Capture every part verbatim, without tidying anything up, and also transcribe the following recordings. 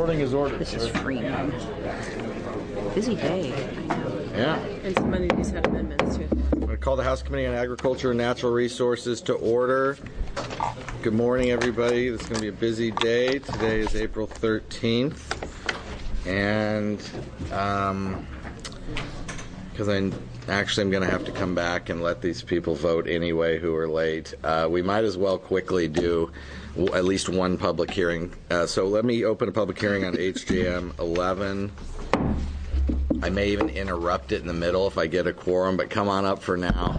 Recording is ordered. This is Freeman. Busy day. Yeah. And some of these have amendments too. I'm going to call the House Committee on Agriculture and Natural Resources to order. Good morning, everybody. This is going to be a busy day. Today is April thirteenth. And um, because I actually I'm going to have to come back and let these people vote anyway who are late, uh, we might as well quickly do at least one public hearing. Uh, so let me open a public hearing on H J M eleven. I may even interrupt it in the middle if I get a quorum, but come on up for now.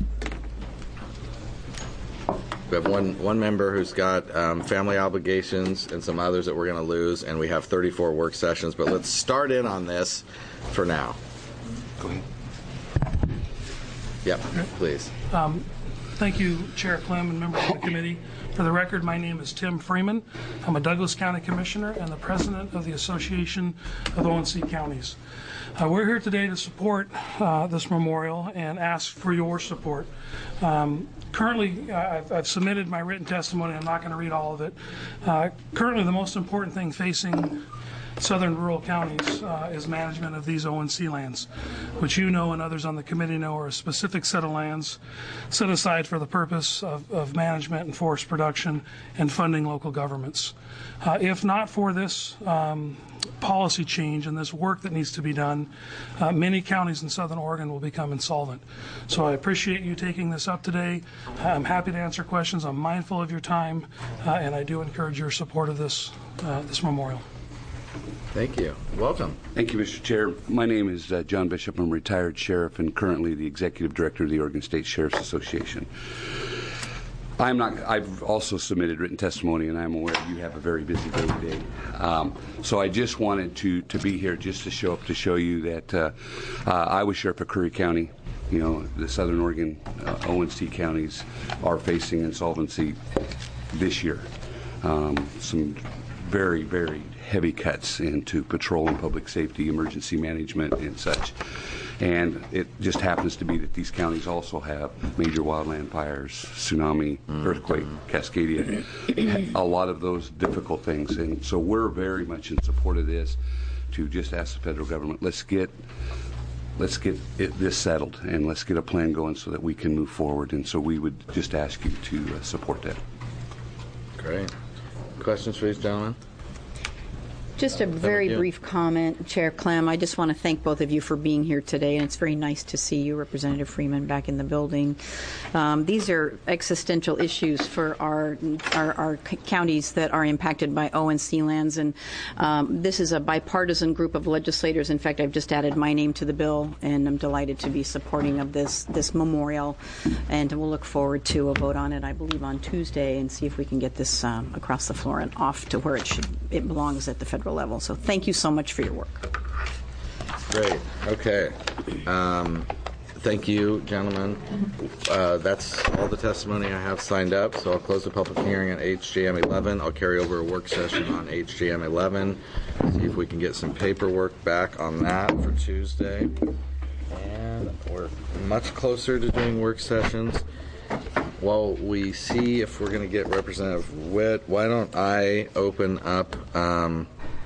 We have one one member who's got um, family obligations and some others that we're going to lose, and we have thirty-four work sessions. But let's start in on this for now. Go ahead. Yep, please. Um, thank you, Chair Clem and members of the committee. For the record, my name is Tim Freeman. I'm a Douglas County Commissioner and the President of the Association of O and C Counties. Uh, we're here today to support uh, this memorial and ask for your support. Um, currently, uh, I've, I've submitted my written testimony. I'm not going to read all of it. Uh, currently, the most important thing facing southern rural counties uh, is management of these O and C lands, which you know and others on the committee know are a specific set of lands set aside for the purpose of, of management and forest production and funding local governments. Uh, if not for this um, policy change and this work that needs to be done, uh, many counties in southern Oregon will become insolvent. So I appreciate you taking this up today. I'm happy to answer questions. I'm mindful of your time, uh, and I do encourage your support of this, uh, this memorial. Thank you. Welcome. Thank you, Mister Chair. My name is uh, John Bishop. I'm a retired sheriff and currently the Executive Director of the Oregon State Sheriff's Association. I'm not. I've also submitted written testimony, and I'm aware you have a very busy day today. Um, so I just wanted to to be here just to show up to show you that uh, uh, I was sheriff of Curry County. You know, the Southern Oregon uh, O and C counties are facing insolvency this year. Um, some very, very heavy cuts into patrol and public safety, emergency management, and such. And it just happens to be that these counties also have major wildland fires, tsunami, mm-hmm. earthquake, Cascadia, a lot of those difficult things. And so we're very much in support of this to just ask the federal government, let's get let's get it, this settled and let's get a plan going so that we can move forward. And so we would just ask you to uh, support that. Great. Questions for these gentlemen? Just a very brief comment, Chair Clem. I just want to thank both of you for being here today, and it's very nice to see you, Representative Freeman, back in the building. Um, these are existential issues for our, our our counties that are impacted by O and C lands, and um, this is a bipartisan group of legislators. In fact, I've just added my name to the bill, and I'm delighted to be supporting of this this memorial, and we'll look forward to a vote on it, I believe, on Tuesday, and see if we can get this um, across the floor and off to where it should it belongs at the federal level. So thank you so much for your work. Great. Okay. Um, thank you, gentlemen. Uh, that's all the testimony I have signed up, so I'll close the public hearing on H J M eleven. I'll carry over a work session on H J M eleven, see if we can get some paperwork back on that for Tuesday. And we're much closer to doing work sessions. While we see if we're going to get Representative Witt, why don't I open up um,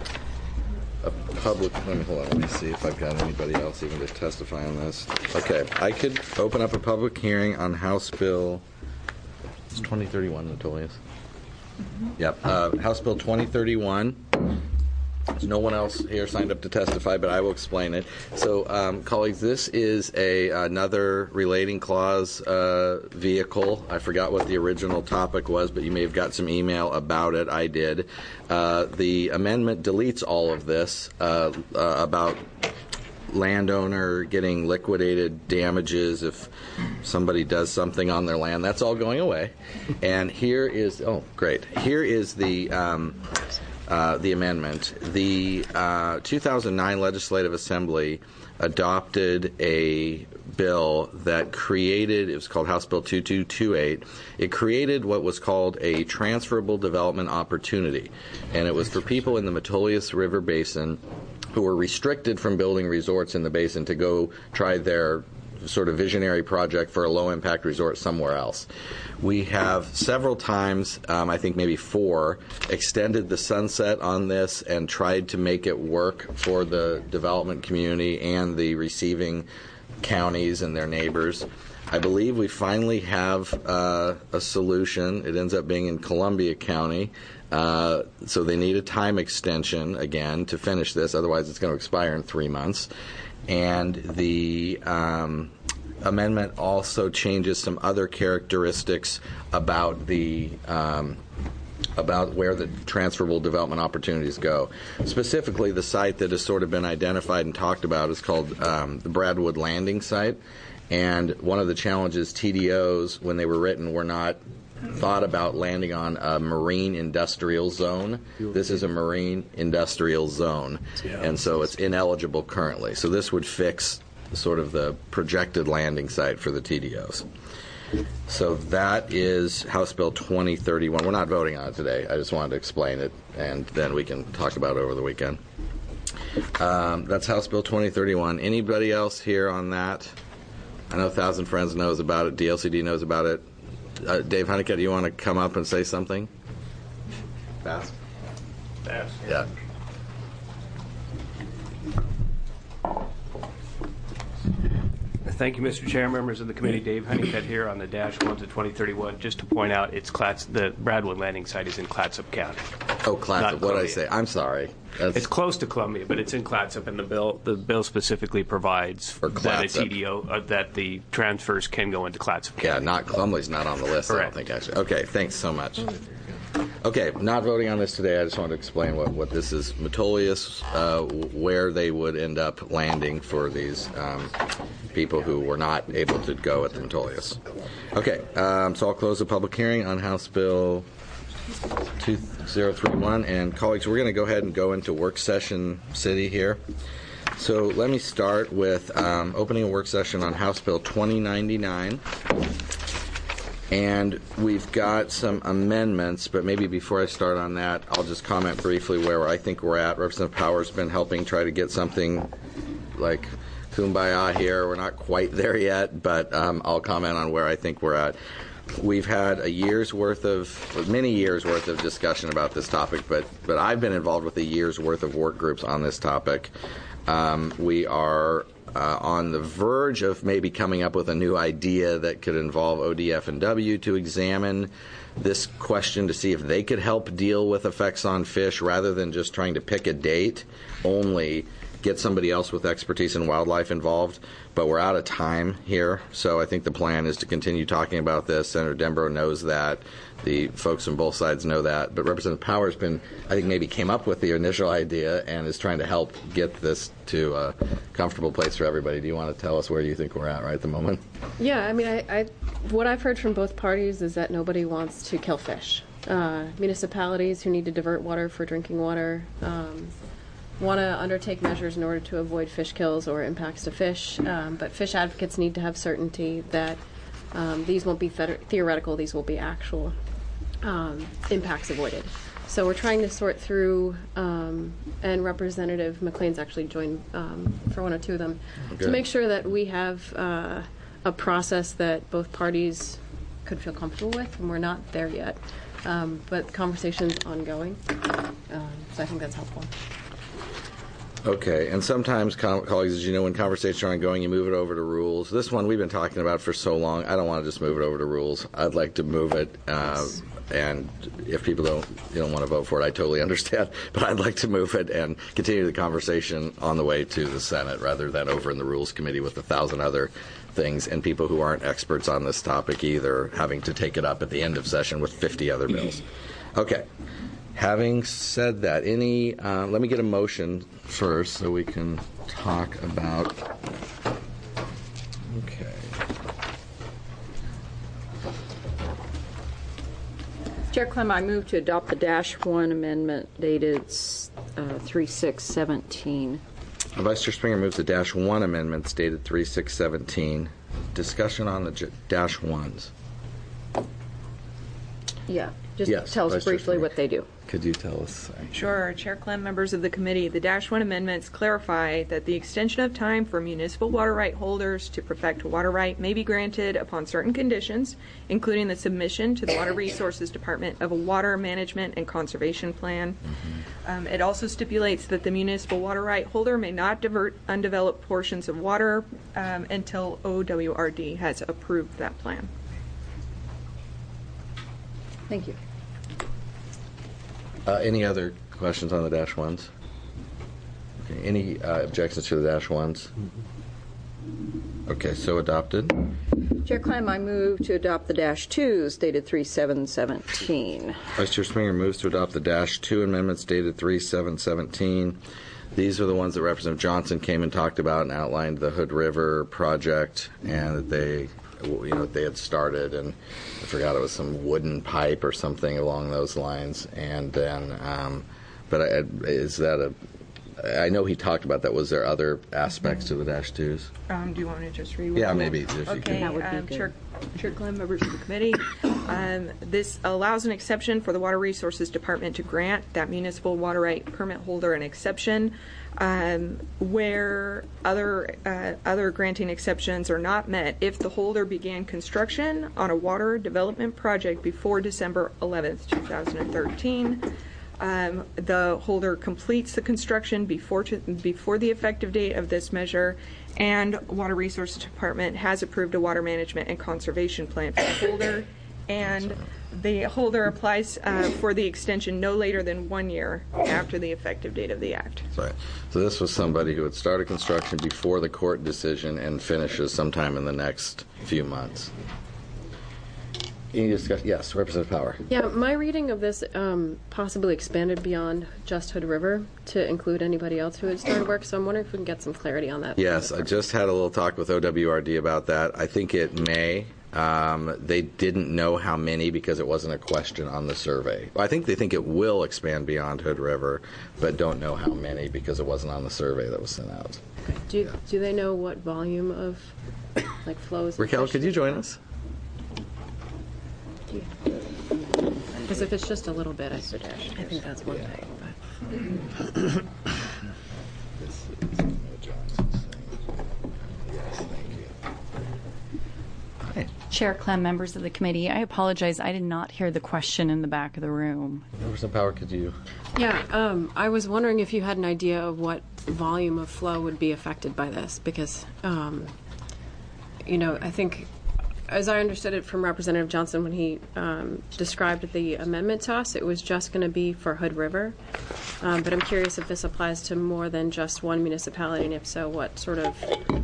a public, let me, hold on, let me see if I've got anybody else even to testify on this. Okay, I could open up a public hearing on House Bill, it's twenty thirty-one, Natolius. Mm-hmm. Yep, uh, House Bill twenty thirty-one. There's no one else here signed up to testify, but I will explain it. So, um, colleagues, this is a another relating clause uh, vehicle. I forgot what the original topic was, but you may have got some email about it. I did. Uh, the amendment deletes all of this uh, uh, about landowner getting liquidated damages if somebody does something on their land. That's all going away. And here is, oh, great. Here is the... Um, Uh, the amendment. The uh, two thousand nine Legislative Assembly adopted a bill that created, it was called House Bill twenty-two twenty-eight. It created what was called a transferable development opportunity, and it was for people in the Metolius River Basin who were restricted from building resorts in the basin to go try their sort of visionary project for a low-impact resort somewhere else. We have several times, um, I think maybe four, extended the sunset on this and tried to make it work for the development community and the receiving counties and their neighbors. I believe we finally have uh, a solution. It ends up being in Columbia County. Uh, so they need a time extension, again, to finish this. Otherwise, it's going to expire in three months. And the um, amendment also changes some other characteristics about the um, about where the transferable development opportunities go. Specifically, the site that has sort of been identified and talked about is called um, the Bradwood Landing site. And one of the challenges, T D Os, when they were written, were not thought about landing on a marine industrial zone. This is a marine industrial zone, and so it's ineligible currently. So this would fix sort of the projected landing site for the T D Os. So that is House Bill twenty thirty-one. We're not voting on it today. I just wanted to explain it, and then we can talk about it over the weekend. Um, that's House Bill twenty thirty-one. Anybody else here on that? I know Thousand Friends knows about it. D L C D knows about it. Uh, Dave Honeycutt, do you want to come up and say something? Fast? Fast. Yeah. Thank you, Mister Chair, members of the committee. Dave Honeycutt here on the dash ones of twenty thirty-one. Just to point out, it's Clats- the Bradwood Landing site is in Clatsop County. Oh, Clatsop. What did I say? I'm sorry. That's It's close to Columbia, but it's in Clatsop, and the bill the bill specifically provides For that a Clatsop. T D O uh, that the transfers can go into Clatsop County. Yeah, not Columbia's not on the list. I don't Correct. think actually. Okay, thanks so much. Okay, not voting on this today. I just wanted to explain what, what this is. Metolius, uh, where they would end up landing for these um, people who were not able to go at the Metolius. Okay, um, so I'll close the public hearing on House Bill two thousand thirty-one. And colleagues, we're going to go ahead and go into work session city here. So let me start with um, opening a work session on House Bill twenty ninety-nine. And we've got some amendments, but maybe before I start on that, I'll just comment briefly where I think we're at. Representative Power's been helping try to get something like kumbaya here. We're not quite there yet, but um, I'll comment on where I think we're at. We've had a year's worth of, many years worth of discussion about this topic, but, but I've been involved with a year's worth of work groups on this topic. Um, we are Uh, on the verge of maybe coming up with a new idea that could involve O D F and W to examine this question to see if they could help deal with effects on fish rather than just trying to pick a date only, get somebody else with expertise in wildlife involved. But we're out of time here, so I think the plan is to continue talking about this. Senator Denbrough knows that. The folks on both sides know that. But Representative Power's been, I think, maybe came up with the initial idea and is trying to help get this to a comfortable place for everybody. Do you want to tell us where you think we're at right at the moment? Yeah, I mean, I, I what I've heard from both parties is that nobody wants to kill fish. Uh, municipalities who need to divert water for drinking water um, want to undertake measures in order to avoid fish kills or impacts to fish, um, but fish advocates need to have certainty that um, these won't be the- theoretical, these will be actual um, impacts avoided. So we're trying to sort through, um, and Representative McLean's actually joined um, for one or two of them, Okay. to make sure that we have uh, a process that both parties could feel comfortable with, and we're not there yet. Um, but conversation's ongoing, um, so I think that's helpful. Okay, and sometimes, co- colleagues, as you know, when conversations are ongoing, you move it over to rules. This one we've been talking about for so long, I don't want to just move it over to rules. I'd like to move it, uh, and if people don't, you don't want to vote for it, I totally understand. But I'd like to move it and continue the conversation on the way to the Senate rather than over in the Rules Committee with a thousand other things and people who aren't experts on this topic either having to take it up at the end of session with fifty other bills. Okay. Having said that, any, uh, let me get a motion first so we can talk about, okay. Chair Clem, I move to adopt the dash one amendment dated uh, three six seventeen. Vice Chair Springer moves the dash one amendments dated three six seventeen. Discussion on the j- dash ones. Yeah, just Yes, tell us Vice Chair briefly Springer. what they do. Could you tell us? Sure. Chair Clem, members of the committee, the Dash one amendments clarify that the extension of time for municipal water right holders to perfect a water right may be granted upon certain conditions, including the submission to the Water Resources Department of a water management and conservation plan. Mm-hmm. Um, it also stipulates that the municipal water right holder may not divert undeveloped portions of water um, until O W R D has approved that plan. Thank you. Uh, any other questions on the dash ones? Okay. Any uh, objections to the dash ones? Okay, so adopted. Chair Clem, I move to adopt the dash twos dated three seven seventeen. Vice Chair Springer moves to adopt the dash two amendments dated three seven seventeen. These are the ones that Representative Johnson came and talked about and outlined the Hood River project, and that they, you know, they had started, and I forgot it was some wooden pipe or something along those lines. And then, um, but I, is that a? I know he talked about that. Was there other aspects to the dash twos? Um, do you want me to just read? Yeah, one? maybe if you Okay, could. That would be um, good. Chair, Chair Clem, members of the committee, um, this allows an exception for the Water Resources Department to grant that municipal water right permit holder an exception um, where other uh, other granting exceptions are not met if the holder began construction on a water development project before December eleventh, two thousand thirteen. Um, the holder completes the construction before to, before the effective date of this measure, and Water Resources Department has approved a water management and conservation plan for the holder, and the holder applies uh, for the extension no later than one year after the effective date of the act. Right. So this was somebody who had started construction before the court decision and finishes sometime in the next few months. Any discussion? Yes, Representative Power. Yeah, my reading of this um, possibly expanded beyond just Hood River to include anybody else who had started work, so I'm wondering if we can get some clarity on that. Yes, I just had a little talk with O W R D about that. I think it may. Um, they didn't know how many because it wasn't a question on the survey. I think they think it will expand beyond Hood River, but don't know how many because it wasn't on the survey that was sent out. Do, yeah. do they know what volume of like flows? Raquel, could you join us? Because if it's just a little bit, I, I think that's one thing. But. Chair Clem, members of the committee, I apologize. I did not hear the question in the back of the room. Representative Power, could you? Yeah, um, I was wondering if you had an idea of what volume of flow would be affected by this, because, um, you know, I think, as I understood it from Representative Johnson when he um, described the amendment to us, it was just going to be for Hood River. Um, but I'm curious if this applies to more than just one municipality, and if so, what sort of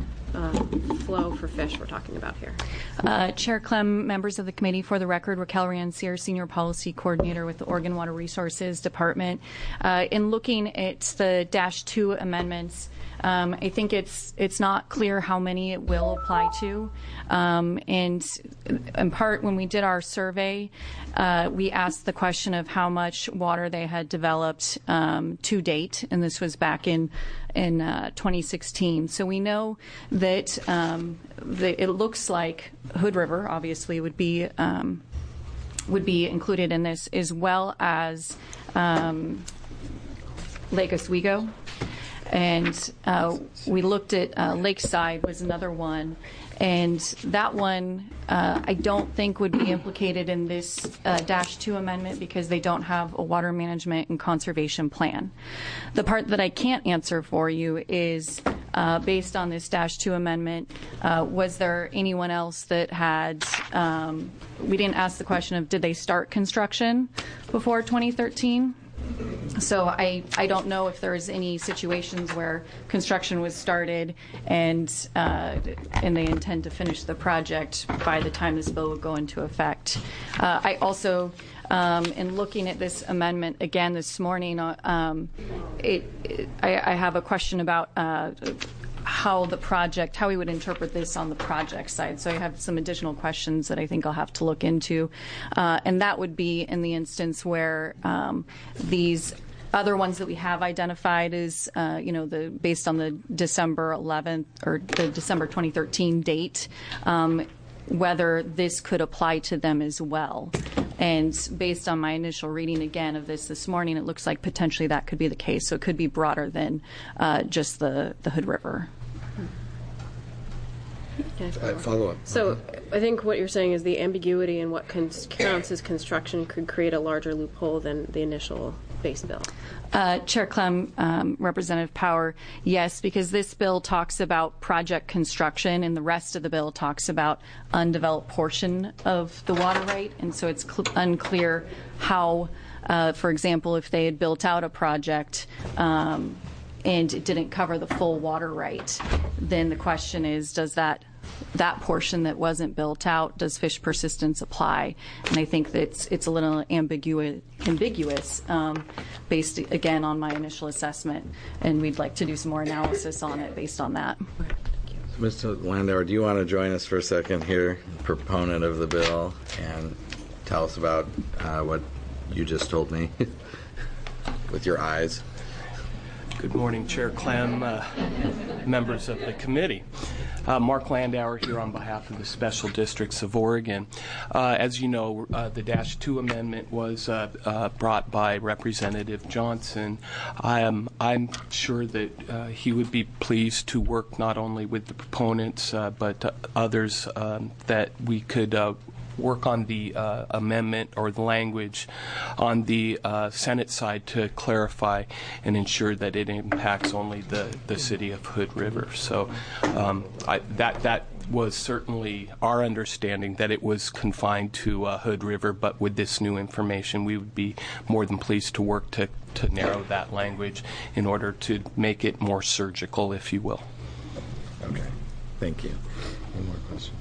um, flow for fish we're talking about here. Uh, Chair Clem, members of the committee, for the record, Raquel Rancière, Senior Policy Coordinator with the Oregon Water Resources Department. Uh, in looking at the Dash two amendments, Um, I think it's it's not clear how many it will apply to. Um, and in part, when we did our survey, uh, we asked the question of how much water they had developed um, to date, and this was back in in uh, twenty sixteen. So we know that um, the, it looks like Hood River, obviously, would be um, would be included in this, as well as um, Lake Oswego. And uh, we looked at uh, Lakeside was another one, and that one uh, I don't think would be implicated in this uh, Dash two amendment because they don't have a water management and conservation plan. The part that I can't answer for you is uh, based on this Dash two amendment, uh, was there anyone else that had, um, we didn't ask the question of did they start construction before twenty thirteen? So I, I don't know if there's any situations where construction was started and uh, and they intend to finish the project by the time this bill will go into effect. Uh, I also, um, in looking at this amendment again this morning, uh, um, it, it, I, I have a question about uh, how the project, how we would interpret this on the project side. So I have some additional questions that I think I'll have to look into. Uh, and that would be in the instance where um, these other ones that we have identified is, uh, you know, the based on the December eleventh or the December twenty thirteen date, um, whether this could apply to them as well. And based on my initial reading again of this this morning, it looks like potentially that could be the case. So it could be broader than uh, just the, the Hood River. Okay. Uh, follow up. So I think what you're saying is the ambiguity in what cons- counts as construction could create a larger loophole than the initial base bill. Uh, Chair Clem, um, Representative Power, yes, because this bill talks about project construction and the rest of the bill talks about undeveloped portion of the water right, and so it's cl- unclear how, uh, for example, if they had built out a project um, and it didn't cover the full water right, then the question is, does that that portion that wasn't built out, does fish persistence apply? And I think that it's, it's a little ambiguous, ambiguous um, based, again, on my initial assessment, and we'd like to do some more analysis on it based on that. Mister Landauer, do you want to join us for a second here, proponent of the bill, and tell us about uh, what you just told me with your eyes? Good morning, Chair Clem, uh, members of the committee. Uh, Mark Landauer here on behalf of the Special Districts of Oregon. Uh, as you know, uh, the Dash two amendment was uh, uh, brought by Representative Johnson. I am, I'm sure that uh, he would be pleased to work not only with the proponents uh, but uh, others um, that we could uh, work on the uh, amendment or the language on the uh, Senate side to clarify and ensure that it impacts only the, the city of Hood River. So um, I, that that was certainly our understanding, that it was confined to uh, Hood River, but with this new information we would be more than pleased to work to, to narrow that language in order to make it more surgical, if you will. Okay, thank you. Any more questions?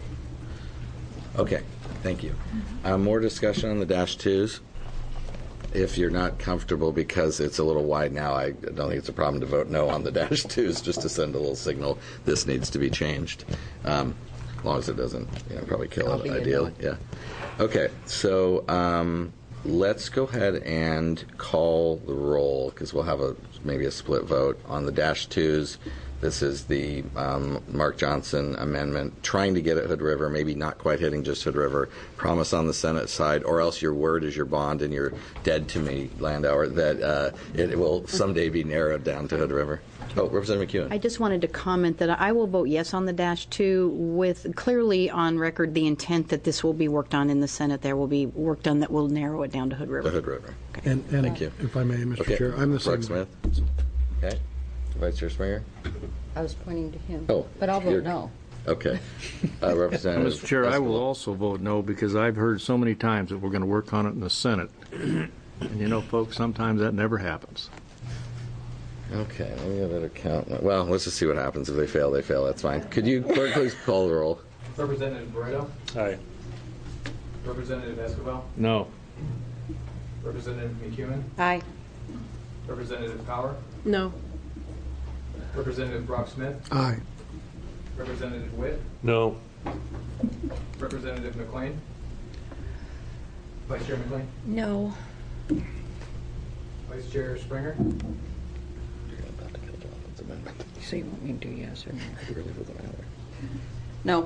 Okay, thank you. Uh, more discussion on the dash twos. If you're not comfortable because it's a little wide now, I don't think it's a problem to vote no on the dash twos, just to send a little signal this needs to be changed. Um, as long as it doesn't, you know, probably kill it. Ideally, yeah. Okay, so um, let's go ahead and call the roll because we'll have a maybe a split vote on the dash twos. This is the um, Mark Johnson amendment, trying to get at Hood River, maybe not quite hitting just Hood River. Promise on the Senate side, or else your word is your bond, and you're dead to me, Landauer, that uh, it will someday be narrowed down to Hood River. Oh, Representative McEwen. I just wanted to comment that I will vote yes on the dash two, with clearly on record the intent that this will be worked on in the Senate. There will be work done that will narrow it down to Hood River. The Hood River. Okay. And, and Thank you. If I may, Mister Okay. Chair, I'm the same. Brooke Smith. Okay. Vice Chair Springer. I was pointing to him. Oh, but I'll vote you're- no. Okay. Uh, Representative. Mister Chair, I will Escobar. also vote no because I've heard so many times that we're going to work on it in the Senate. And you know, folks, sometimes that never happens. Okay, let me get that account. Well, let's just see what happens. If they fail, they fail. That's fine. Could you clerk please call the roll? Representative Barreto? Aye. Representative Escobar? No. Representative McEwen? Aye. Representative Power? No. Representative Brock Smith? Aye. Representative Witt? No. Representative McLean? Vice Chair McLean? No. Vice Chair Springer? You're about to kill Jonathan's amendment. So you want me to do yes or no? It really doesn't matter. No.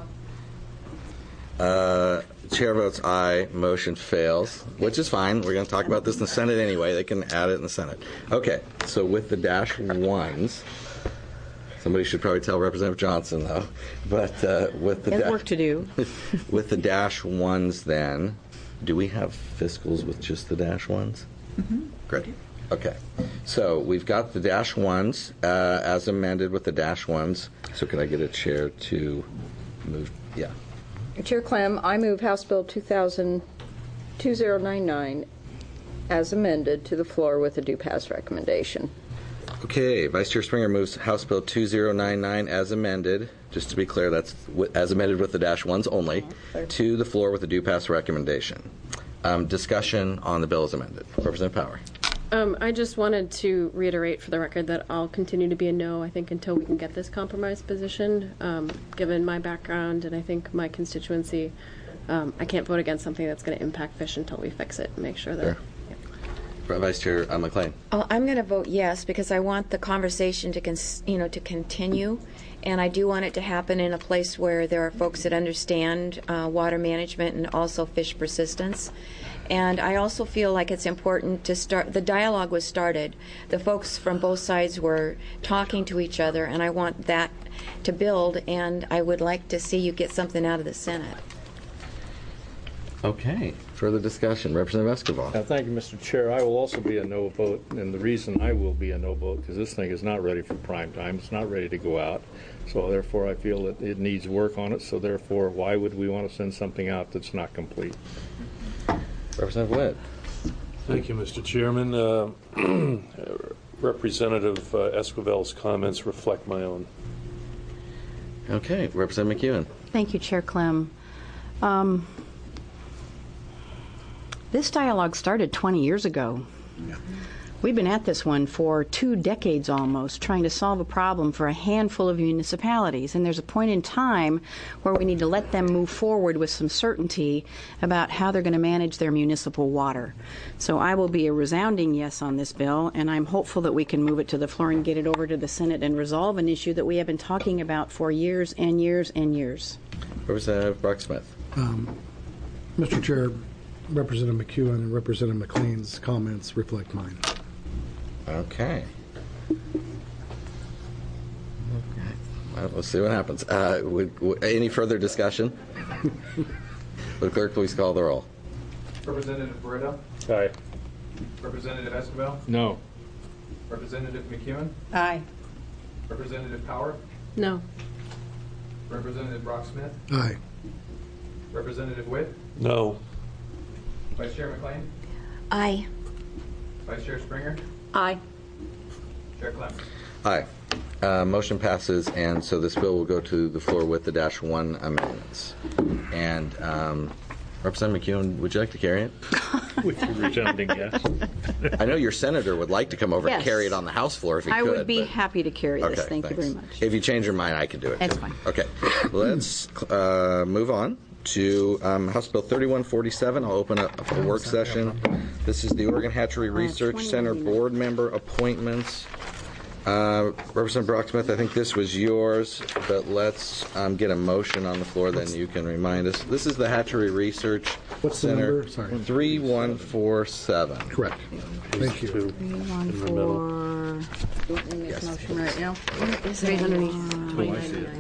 Uh, chair votes aye. Motion fails, which is fine. We're going to talk about this in the Senate anyway. They can add it in the Senate. Okay, so with the dash ones, somebody should probably tell Representative Johnson, though. But uh, with the There's da- work to do. with the dash ones, then, do we have fiscals with just the dash ones? Mm-hmm. Great. Okay. So we've got the dash ones uh, as amended with the dash ones. So can I get a chair to move? Yeah. Chair Clem, I move House Bill two thousand two thousand ninety-nine as amended to the floor with a do pass recommendation. Okay, Vice Chair Springer moves House Bill two thousand ninety-nine as amended. Just to be clear, that's w- as amended with the dash ones only, Oh, to the floor with a do pass recommendation. Um, discussion on the bill as amended. Representative Power. Um, I just wanted to reiterate for the record that I'll continue to be a no, I think, until we can get this compromise position. Um, given my background and I think my constituency, um, I can't vote against something that's going to impact fish until we fix it and make sure that. Sure. Vice Chair uh, McLean. Uh, I'm going to vote yes because I want the conversation to, con- you know, to continue, and I do want it to happen in a place where there are folks that understand uh, water management and also fish persistence. And I also feel like it's important to start, the dialogue was started. The folks from both sides were talking to each other, and I want that to build, and I would like to see you get something out of the Senate. Okay. Further discussion. Representative Escobar. Now, thank you, Mister Chair. I will also be a no vote, and the reason I will be a no vote because this thing is not ready for prime time. It's not ready to go out. So therefore, I feel that it needs work on it. So therefore, why would we want to send something out that's not complete? Representative Witt. Thank you, Mister Chairman. Uh, Representative uh, Esquivel's comments reflect my own. Okay. Representative McEwen. Thank you, Chair Clem. Um, this dialogue started twenty years ago. Yeah. We've been at this one for two decades almost, trying to solve a problem for a handful of municipalities. And there's a point in time where we need to let them move forward with some certainty about how they're going to manage their municipal water. So I will be a resounding yes on this bill, and I'm hopeful that we can move it to the floor and get it over to the Senate and resolve an issue that we have been talking about for years and years and years. Representative Brock Smith. Um, Mister Chair, Representative McEwen and Representative McLean's comments reflect mine. Okay. Okay. Well, we'll see what happens. Uh, would, would, any further discussion? Will the clerk please call the roll? Representative Barreto? Aye. Representative Esquivel? No. Representative McEwen? Aye. Representative Power? No. Representative Brock Smith? Aye. Representative Witt? No. Vice Chair McLean? Aye. Vice Chair Springer? Aye. Chair Clem? Aye. Uh, motion passes, and so this bill will go to the floor with the dash one amendments. And um, Representative McEwen, would you like to carry it? With a resounding yes. I know your senator would like to come over Yes. and carry it on the House floor if he I could. would be but- happy to carry this. Okay, Thank thanks. you very much. If you change your mind, I can do it. That's too. fine. Okay. Let's uh, move on to um, House Bill thirty-one forty-seven. I'll open up a work session. This is the Oregon Hatchery Research Center board member appointments. Uh, Representative Brock Smith, I think this was yours, but let's um, get a motion on the floor, then you can remind us. This is the Hatchery Research What's the Center. number? Sorry. three one four seven. Correct. Thank you. Two Three, one, in the middle. four. Let me make Yes. a motion right now. Three hundred twenty-nine.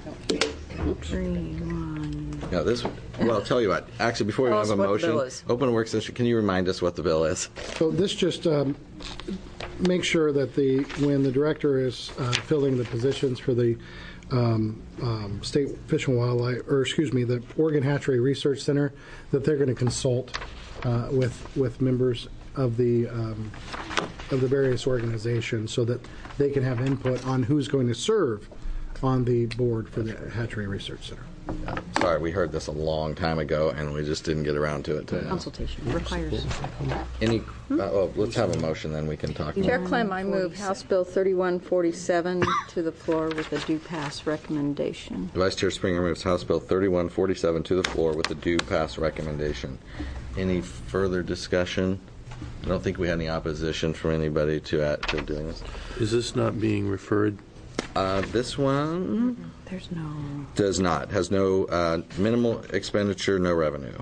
Three, one. No, this. Well, I'll tell you what. Actually, before we Tell have us a what the motion, bill is. open work session. Can you remind us what the bill is? So this just um, makes sure that the when the director is uh, filling the positions for the um, um, State Fish and Wildlife, or excuse me, the Oregon Hatchery Research Center, that they're going to consult uh, with with members of the um, of the various organizations so that they can have input on who's going to serve on the board for the Hatchery Research Center. Yeah. Sorry, we heard this a long time ago, and we just didn't get around to it today. Consultation requires. Any? Uh, oh, let's have a motion, then we can talk. Chair More. Clem, I move House Bill thirty-one forty-seven to the floor with a due pass recommendation. Vice Chair Springer moves House Bill thirty-one forty-seven to the floor with the due pass recommendation. Any further discussion? I don't think we had any opposition from anybody to, uh, to doing this. Is this not being referred? Uh, this one There's no. does not. Has no uh, minimal expenditure, no revenue.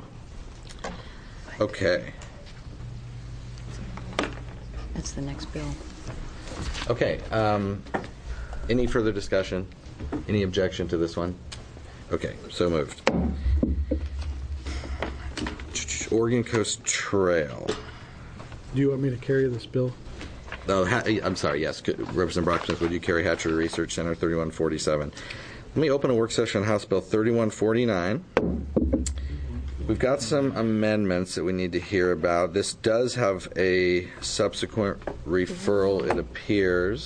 Okay. That's the next bill. Okay. Um, any further discussion? Any objection to this one? Okay, so moved. Oregon Coast Trail. Do you want me to carry this bill? Oh, ha- I'm sorry, yes. Could, Representative Brock Smith, would you carry Hatchery Research Center thirty-one forty-seven? Let me open a work session on House Bill thirty-one forty-nine. We've got some amendments that we need to hear about. This does have a subsequent referral, it appears.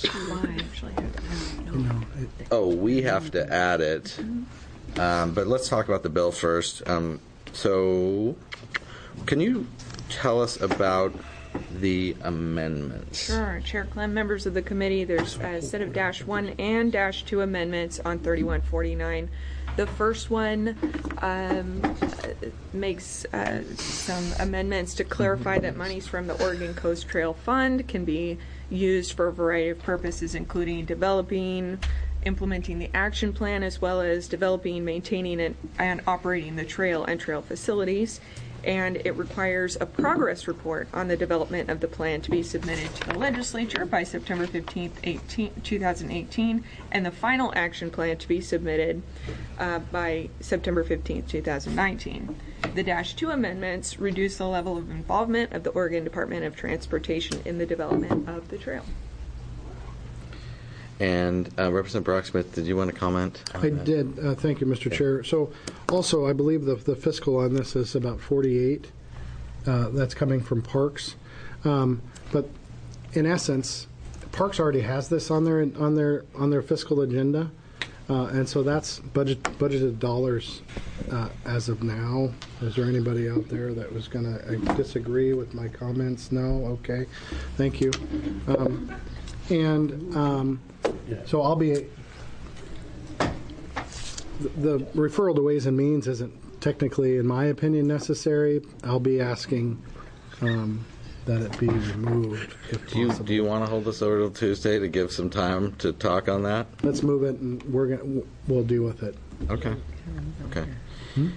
Oh, we have to add it. Um, but let's talk about the bill first. Um, so, can you tell us about the amendments? Sure, Chair Clem, members of the committee, there's a set of dash one and dash two amendments on thirty-one forty-nine. The first one um, makes uh, some amendments to clarify that monies from the Oregon Coast Trail Fund can be used for a variety of purposes, including developing, implementing the action plan, as well as developing, maintaining, and, and operating the trail and trail facilities. and it requires a progress report on the development of the plan to be submitted to the legislature by September fifteenth, two thousand eighteen, and the final action plan to be submitted uh, by September fifteenth, two thousand nineteen. The Dash two amendments reduce the level of involvement of the Oregon Department of Transportation in the development of the trail. And uh, Representative Brocksmith, did you want to comment? I did. Uh, thank you, Mister Chair. So, also, I believe the the fiscal on this is about forty-eight. Uh, that's coming from Parks, um, but in essence, Parks already has this on their on their on their fiscal agenda, uh, and so that's budget budgeted dollars uh, as of now. Is there anybody out there that was going to disagree with my comments? No. Okay. Thank you. Um, and um, so I'll be. The referral to Ways and Means isn't technically, in my opinion, necessary. I'll be asking um, that it be removed if Do you, possible. do you want to hold this over till Tuesday to give some time to talk on that? Let's move it, and we're gonna we'll deal with it. Okay. Okay. Hmm?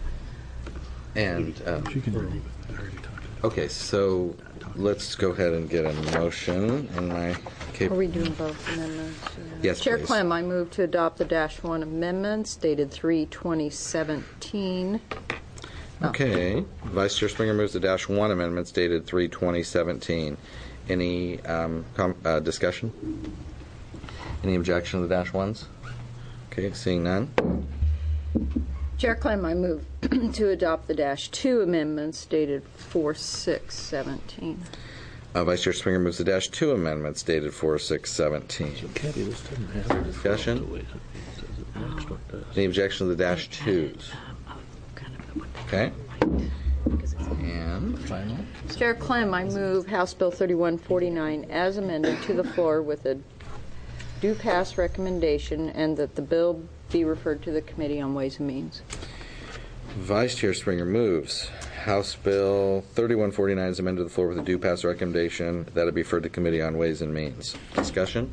And uh, okay, so let's go ahead and get a motion. In my cap- Are we doing both amendments? Yes, Chair please. Clem, I move to adopt the Dash one amendments dated three twenty seventeen. Okay. Vice Chair Springer moves the Dash one amendments dated three twenty seventeen. Any um, com- uh, discussion? Any objection to the Dash ones? Okay, seeing none. Chair Clem, I move to adopt the Dash two amendments dated four six seventeen. Uh, Vice Chair Springer moves the Dash two amendments dated four six seventeen. Discussion? Any objection to the Dash twos? Okay. And final. Chair Clem, I move House Bill thirty-one forty-nine as amended to the floor with a due pass recommendation, and that the bill be referred to the Committee on Ways and Means. Vice Chair Springer moves House Bill thirty-one forty-nine is amended to the floor with a due pass recommendation that it be referred to Committee on Ways and Means. Discussion?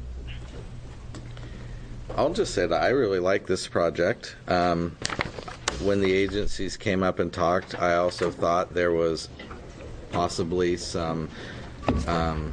I'll just say that I really like this project. Um, when the agencies came up and talked, I also thought there was possibly some, um,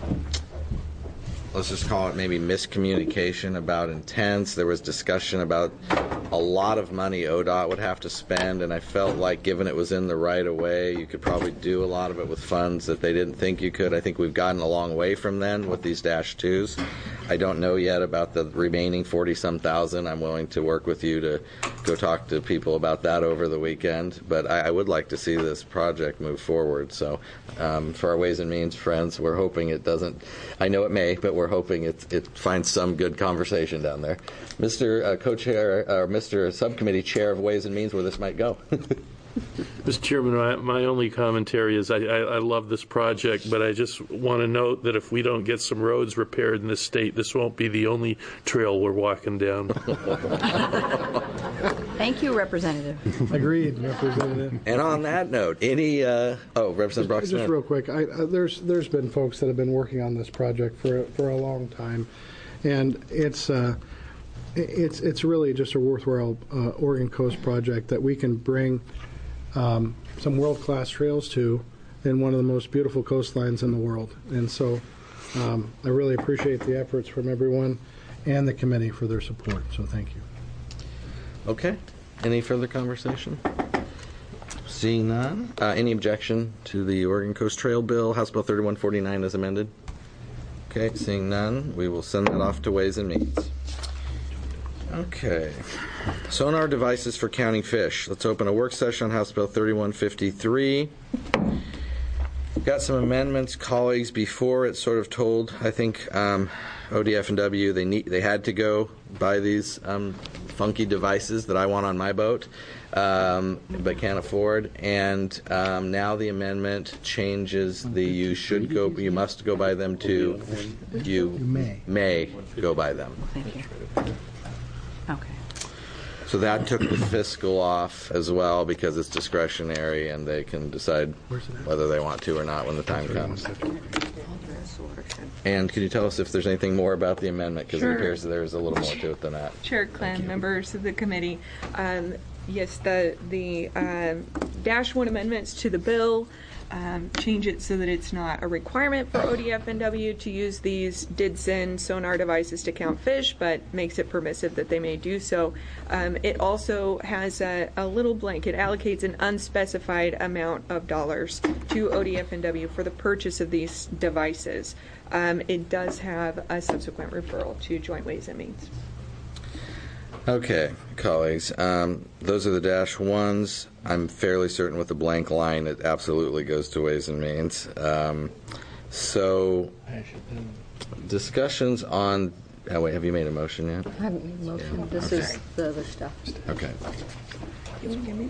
let's just call it maybe miscommunication about intents. There was discussion about a lot of money O D O T would have to spend, and I felt like given it was in the right of way, you could probably do a lot of it with funds that they didn't think you could. I think we've gotten a long way from then with these Dash twos. I don't know yet about the remaining forty-some thousand. I'm willing to work with you to go talk to people about that over the weekend, but I, I would like to see this project move forward. So um, for our Ways and Means friends, we're hoping it doesn't, I know it may, but we're hoping it, it finds some good conversation down there. Mister Uh, Co-Chair, or Mister Subcommittee Chair of Ways and Means, where this might go. Mister Chairman, my, my only commentary is I, I, I love this project, but I just want to note that if we don't get some roads repaired in this state, this won't be the only trail we're walking down. Thank you, Representative. Agreed, Representative. And on that note, any, uh, oh, Representative Brock Just Smith. real quick, I, uh, there's there's been folks that have been working on this project for for a long time, and it's uh, it's it's really just a worthwhile uh, Oregon Coast project that we can bring um, some world-class trails to in one of the most beautiful coastlines in the world. And so um, I really appreciate the efforts from everyone and the committee for their support. So thank you. Okay. Any further conversation? Seeing none. Uh, any objection to the Oregon Coast Trail Bill, House Bill thirty-one forty-nine as amended? Okay. Seeing none, we will send that off to Ways and Means. Okay. Sonar devices for counting fish. Let's open a work session on House Bill thirty-one fifty-three. Got some amendments, colleagues. Before it sort of told, I think, um, O D F and W they need they had to go buy these um, funky devices that I want on my boat, um, but can't afford. And um, now the amendment changes the you should go, you must go buy them to you may may go buy them. Thank you. Okay. So that took the fiscal off as well because it's discretionary and they can decide whether they want to or not when the time comes. And can you tell us if there's anything more about the amendment? Because Sure. it appears that there's a little more to it than that. Chair Clem, members of the committee, um, yes, the the um, dash one amendments to the bill. Um, change it so that it's not a requirement for O D F N W to use these D I D S N sonar devices to count fish, but makes it permissive that they may do so. Um, it also has a, a little blank. It allocates an unspecified amount of dollars to O D F N W for the purchase of these devices. Um, it does have a subsequent referral to Joint Ways and Means. Okay, colleagues, um, those are the dash ones. I'm fairly certain with the blank line, it absolutely goes to Ways and Means. Um, so, discussions on. Oh, wait, have you made a motion yet? I haven't made a motion. Yeah. This Okay. is the other stuff. Okay. You want to give me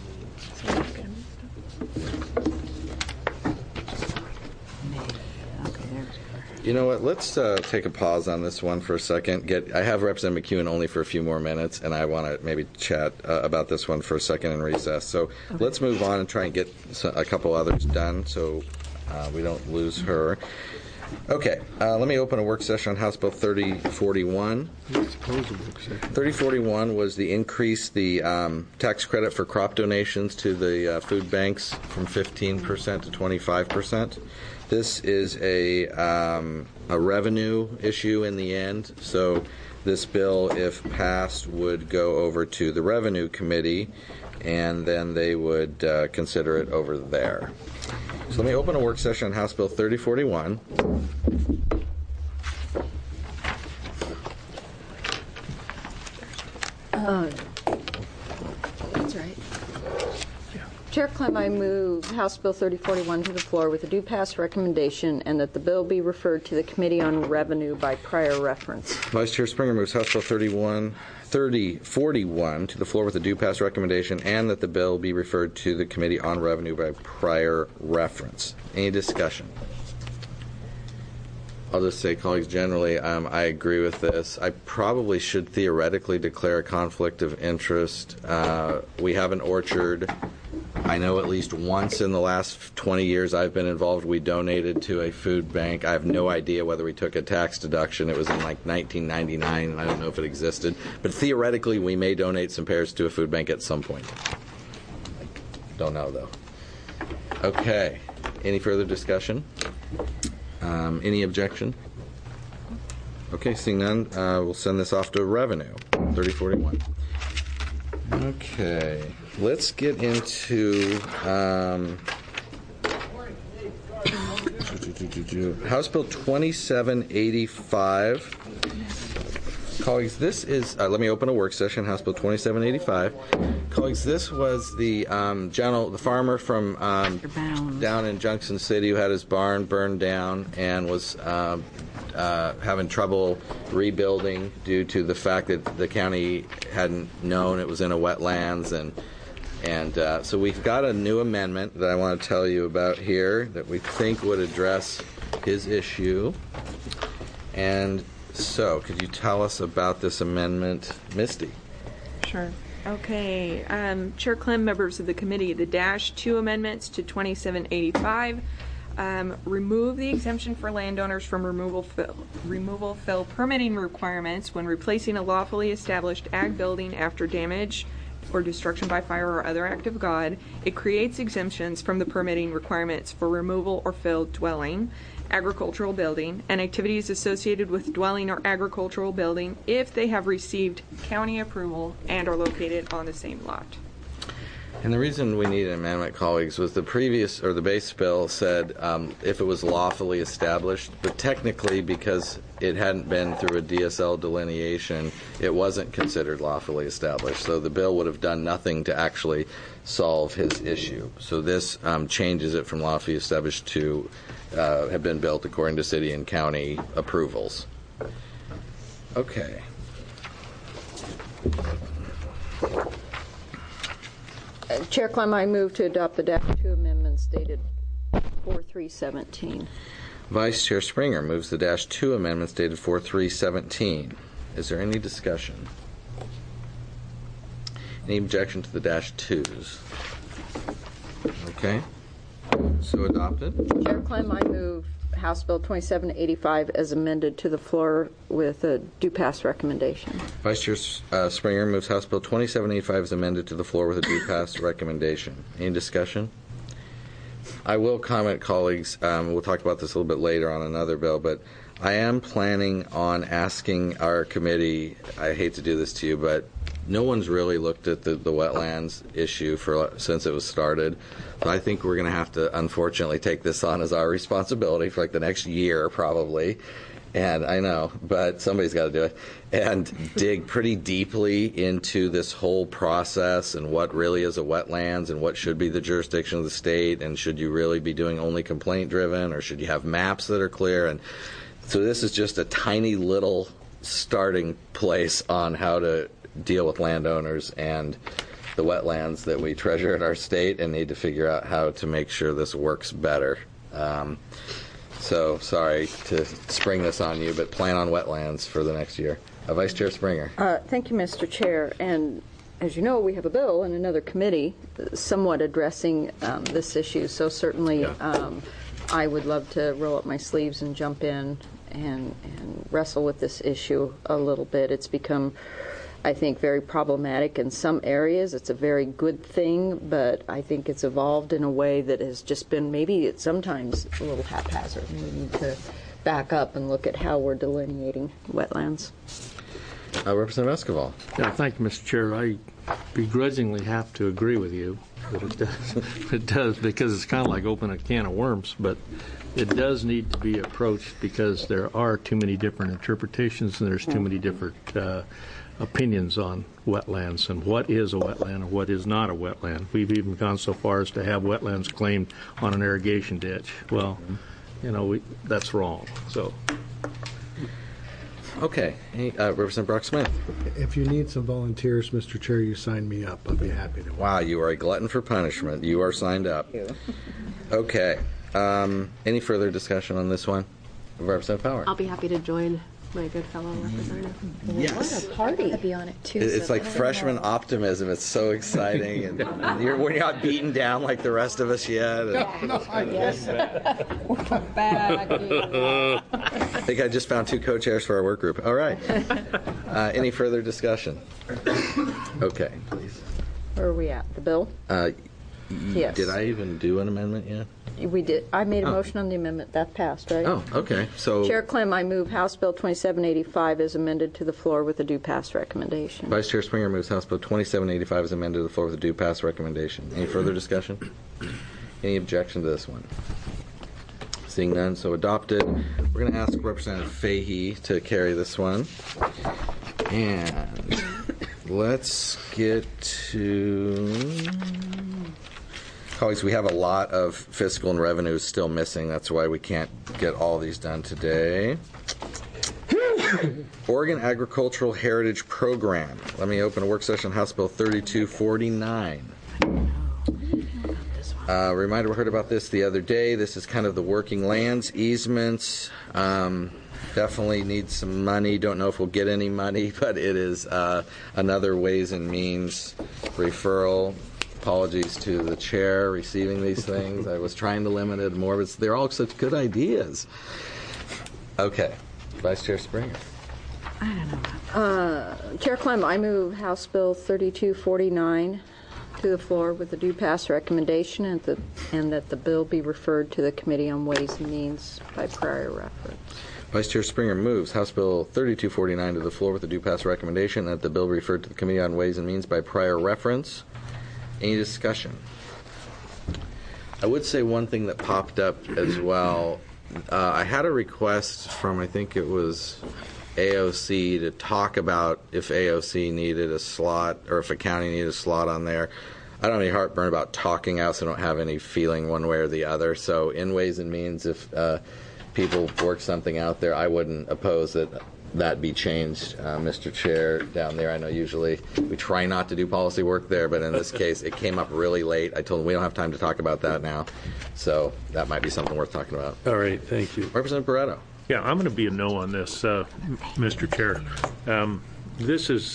those? You know what? Let's uh, take a pause on this one for a second. Get I have Representative McEwen only for a few more minutes, and I want to maybe chat uh, about this one for a second in recess. So okay. Let's move on and try and get a couple others done so uh, we don't lose her. Okay, uh, let me open a work session on House Bill thirty forty-one. thirty forty-one was the increase the um, tax credit for crop donations to the uh, food banks from fifteen percent to twenty-five percent. This is a, um, a revenue issue in the end, so this bill, if passed, would go over to the Revenue Committee, and then they would uh, consider it over there. So let me open a work session on House Bill thirty forty-one. Uh, that's right. Chair Clem, I move House Bill thirty forty-one to the floor with a due pass recommendation and that the bill be referred to the Committee on Revenue by prior reference. Vice Chair Springer moves House Bill thirty-one, thirty forty-one to the floor with a due pass recommendation and that the bill be referred to the Committee on Revenue by prior reference. Any discussion? I'll just say, colleagues, generally, um, I agree with this. I probably should theoretically declare a conflict of interest. Uh, we have an orchard. I know at least once in the last twenty years I've been involved, we donated to a food bank. I have no idea whether we took a tax deduction. It was in like nineteen ninety-nine, and I don't know if it existed. But theoretically, we may donate some pears to a food bank at some point. Don't know, though. Okay. Any further discussion? Um, any objection? Okay, seeing none, uh, we'll send this off to Revenue, thirty forty-one. Okay, let's get into um, House Bill twenty-seven eighty-five. Colleagues, this is, uh, let me open a work session, House Bill twenty-seven eighty-five. Colleagues, this was the um, general, the farmer from um, down in Junction City who had his barn burned down and was um, uh, having trouble rebuilding due to the fact that the county hadn't known it was in a wetlands. And and uh, so we've got a new amendment that I want to tell you about here that we think would address his issue. And so, could you tell us about this amendment, Misty? Sure. Okay. Um, Chair Clem, members of the committee, the dash two amendments to twenty-seven eighty-five um, remove the exemption for landowners from removal fill, removal fill permitting requirements when replacing a lawfully established ag building after damage or destruction by fire or other act of God. It creates exemptions from the permitting requirements for removal or fill dwelling, agricultural building, and activities associated with dwelling or agricultural building if they have received county approval and are located on the same lot. And the reason we need an amendment, colleagues, was the previous, or the base bill said um, if it was lawfully established, but technically because it hadn't been through a D S L delineation, it wasn't considered lawfully established. So the bill would have done nothing to actually solve his issue. So this um, changes it from lawfully established to uh, have been built according to city and county approvals. Okay. Uh, Chair Clem, I move to adopt the dash two amendments dated four three seventeen. Vice Chair Springer moves the dash two amendments dated four three seventeen. Is there any discussion? Any objection to the dash twos? Okay. So adopted. Chair Clem, I move House Bill twenty-seven eighty-five as amended to the floor with a due pass recommendation. Vice Chair uh, Springer moves House Bill twenty-seven eighty-five as amended to the floor with a due pass recommendation. Any discussion? I will comment, colleagues, um, we'll talk about this a little bit later on another bill, but I am planning on asking our committee, I hate to do this to you, but no one's really looked at the, the wetlands issue for since it was started. So I think we're going to have to, unfortunately, take this on as our responsibility for like the next year, probably. And I know, but somebody's got to do it. And dig pretty deeply into this whole process and what really is a wetlands and what should be the jurisdiction of the state, and should you really be doing only complaint-driven, or should you have maps that are clear? And so this is just a tiny little starting place on how to deal with landowners and the wetlands that we treasure in our state, and need to figure out how to make sure this works better. Um, so sorry to spring this on you, but plan on wetlands for the next year. Uh, Vice Chair Springer. Uh, thank you, Mister Chair. And as you know, we have a bill in another committee somewhat addressing um, this issue. So certainly Yeah. um, I would love to roll up my sleeves and jump in and, and wrestle with this issue a little bit. It's become, I think, very problematic in some areas. It's a very good thing, but I think it's evolved in a way that has just been maybe it's sometimes a little haphazard. We need to back up and look at how we're delineating wetlands. Uh, Representative Escobar. Yeah, thank you, Mister Chair. I begrudgingly have to agree with you that it does, it does because it's kind of like opening a can of worms, but it does need to be approached because there are too many different interpretations and there's too many different uh, opinions on wetlands and what is a wetland or what is not a wetland. We've even gone so far as to have wetlands claimed on an irrigation ditch. Well, you know, we, that's wrong. So. Okay. Hey, uh, Representative Brock Smith. If you need some volunteers, Mister Chair, you sign me up. I'll be happy to. Wow, you are a glutton for punishment. You are signed up. Okay. Um, any further discussion on this one? Representative Power. I'll be happy to join my good fellow representative. Yes. What a party. I'd be on it too. It- It's so like I don't freshman know. optimism. It's so exciting, and, and you're, we're not beaten down like the rest of us yet. And Yes. I think I just found two co-chairs for our work group. All right. Uh, any further discussion? Okay, please. Where are we at? The bill? Uh, Yes. Did I even do an amendment yet? We did. I made a Oh. motion on the amendment. That passed, right? Oh, okay. So Chair Clem, I move House Bill twenty-seven eighty-five as amended to the floor with a due pass recommendation. Vice Chair Springer moves House Bill twenty-seven eighty-five as amended to the floor with a due pass recommendation. Any further discussion? Any objection to this one? Seeing none, so adopted. We're going to ask Representative Fahey to carry this one. And let's get to... Colleagues, we have a lot of fiscal and revenues still missing. That's why we can't get all these done today. Oregon Agricultural Heritage Program. Let me open a work session on House Bill thirty-two forty-nine. Uh, reminder, we heard about this the other day. This is kind of the working lands easements. Um, definitely needs some money. Don't know if we'll get any money, but it is uh, another Ways and Means referral. Apologies to the chair receiving these things. I was trying to limit it more, but they're all such good ideas. Okay. Vice Chair Springer. Uh, Chair Clem, I move House Bill thirty-two forty-nine to the floor with a due pass recommendation and, the, and that the bill be referred to the Committee on Ways and Means by prior reference. Vice Chair Springer moves House Bill thirty-two forty-nine to the floor with a due pass recommendation and that the bill be referred to the Committee on Ways and Means by prior reference. Any discussion? I would say one thing that popped up as well. Uh, I had a request from, I think it was A O C, to talk about if A O C needed a slot or if a county needed a slot on there. I don't have any heartburn about talking out, so I don't have any feeling one way or the other. So in Ways and Means, if uh, people work something out there, I wouldn't oppose that that be changed, uh, Mister Chair, down there. I know usually we try not to do policy work there, but in this case, it came up really late. I told them we don't have time to talk about that now, so that might be something worth talking about. All right, thank you. Representative Barretto. Yeah, I'm going to be a no on this, uh, Mister Chair. Um, this is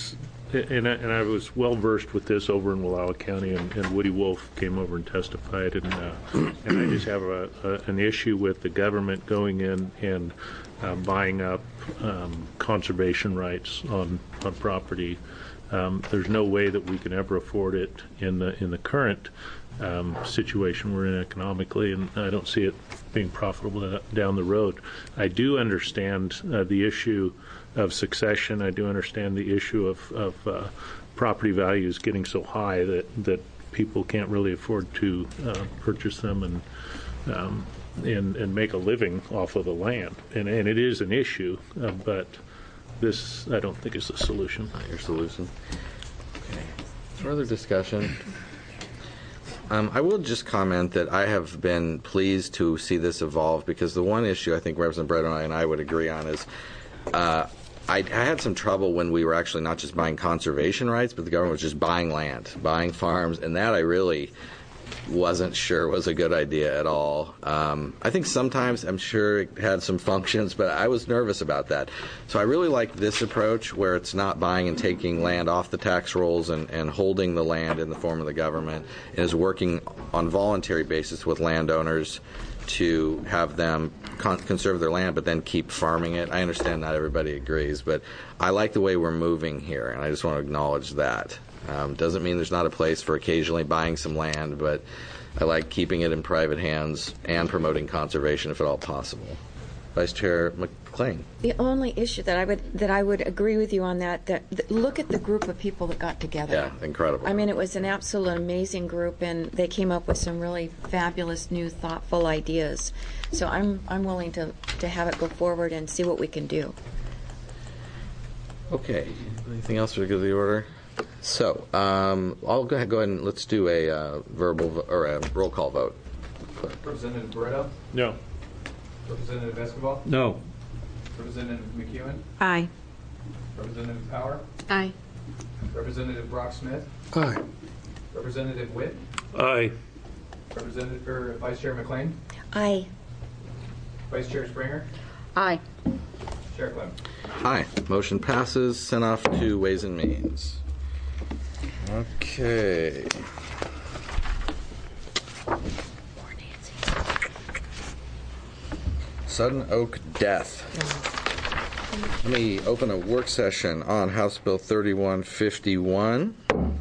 and I, and I was well versed with this over in Wallowa County, and, and Woody Wolf came over and testified, and uh, and I just have a, a, an issue with the government going in and uh, buying up um, conservation rights on on property. Um, there's no way that we can ever afford it in the in the current um, situation we're in economically, and I don't see it being profitable down the road. I do understand uh, the issue of succession. I do understand the issue of, of uh, property values getting so high that, that people can't really afford to uh, purchase them and, um, and and make a living off of the land. And, and it is an issue, uh, but this, I don't think, is the solution. Not your solution. Okay. Further discussion? Um, I will just comment that I have been pleased to see this evolve, because the one issue I think Representative Bredo and I would agree on is uh, I, I had some trouble when we were actually not just buying conservation rights, but the government was just buying land, buying farms, and that I really wasn't sure was a good idea at all. Um, I think sometimes I'm sure it had some functions, but I was nervous about that. So I really like this approach where it's not buying and taking land off the tax rolls and, and holding the land in the form of the government, and is working on voluntary basis with landowners to have them con- conserve their land but then keep farming it. I understand not everybody agrees, but I like the way we're moving here, and I just want to acknowledge that. Um, doesn't mean there's not a place for occasionally buying some land, but I like keeping it in private hands and promoting conservation if at all possible. Vice Chair McLean. The only issue that I would that I would agree with you on that, that, that look at the group of people that got together. Yeah, incredible. I mean, it was an absolute amazing group, and they came up with some really fabulous, new, thoughtful ideas. So I'm I'm willing to, to have it go forward and see what we can do. Okay. Anything else for the order? So, um, I'll go ahead, go ahead and let's do a uh, verbal vo- or a roll call vote. Representative Barretto? No. Representative Escobar? No. Representative McEwen? Aye. Representative Power? Aye. Representative Brock Smith? Aye. Representative Witt? Aye. Representative or Vice Chair McLean? Aye. Vice Chair Springer? Aye. Chair Clem? Aye. Motion passes. Sent off to Ways and Means. Okay. Sudden Oak death. Let me open a work session on House Bill thirty-one fifty-one.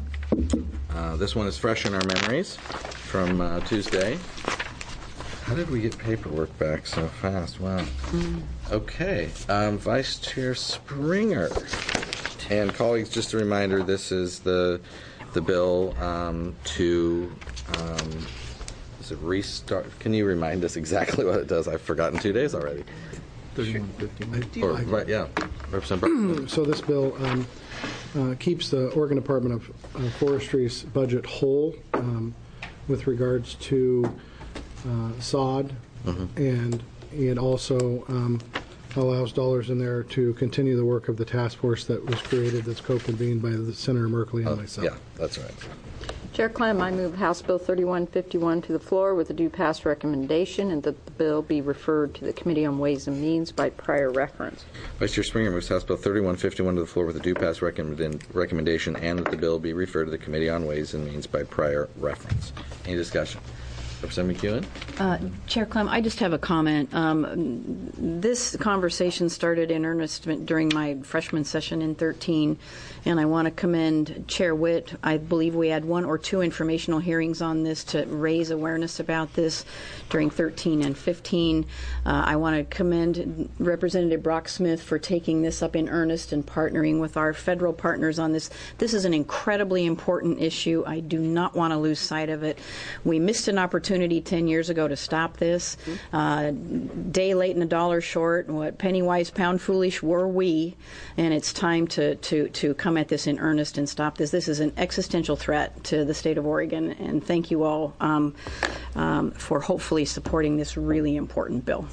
Uh, this one is fresh in our memories from uh, Tuesday. How did we get paperwork back so fast? Wow. Mm. Okay. Um, Vice Chair Springer. And colleagues, just a reminder, this is the the bill um, to, um, is it restart? Can you remind us exactly what it does? I've forgotten two days already. thirty-one fifty-one. Or, right, yeah. Representative So this bill um, uh, keeps the Oregon Department of uh, Forestry's budget whole um, with regards to uh, sod, mm-hmm. and it also um, allows dollars in there to continue the work of the task force that was created, that's co-convened by the Senator Merkley and oh, myself. Yeah, that's right. Chair Clem, I move House Bill thirty-one fifty-one to the floor with a due pass recommendation, and that the bill be referred to the Committee on Ways and Means by prior reference. Vice Chair Springer moves House Bill thirty-one fifty-one to the floor with a due pass recommend- recommendation, and that the bill be referred to the Committee on Ways and Means by prior reference. Any discussion? Representative McEwen? Uh, Chair Clem, I just have a comment. Um, this conversation started in earnest during my freshman session in thirteen, and I want to commend Chair Witt. I believe we had one or two informational hearings on this to raise awareness about this during thirteen and fifteen. Uh, I want to commend Representative Brock Smith for taking this up in earnest and partnering with our federal partners on this. This is an incredibly important issue. I do not want to lose sight of it. We missed an opportunity ten years ago to stop this. Uh, day late and a dollar short. What penny wise, pound foolish were we? And it's time to, to, to come at this in earnest and stop this. This is an existential threat to the state of Oregon, and thank you all um, um, for hopefully supporting this really important bill.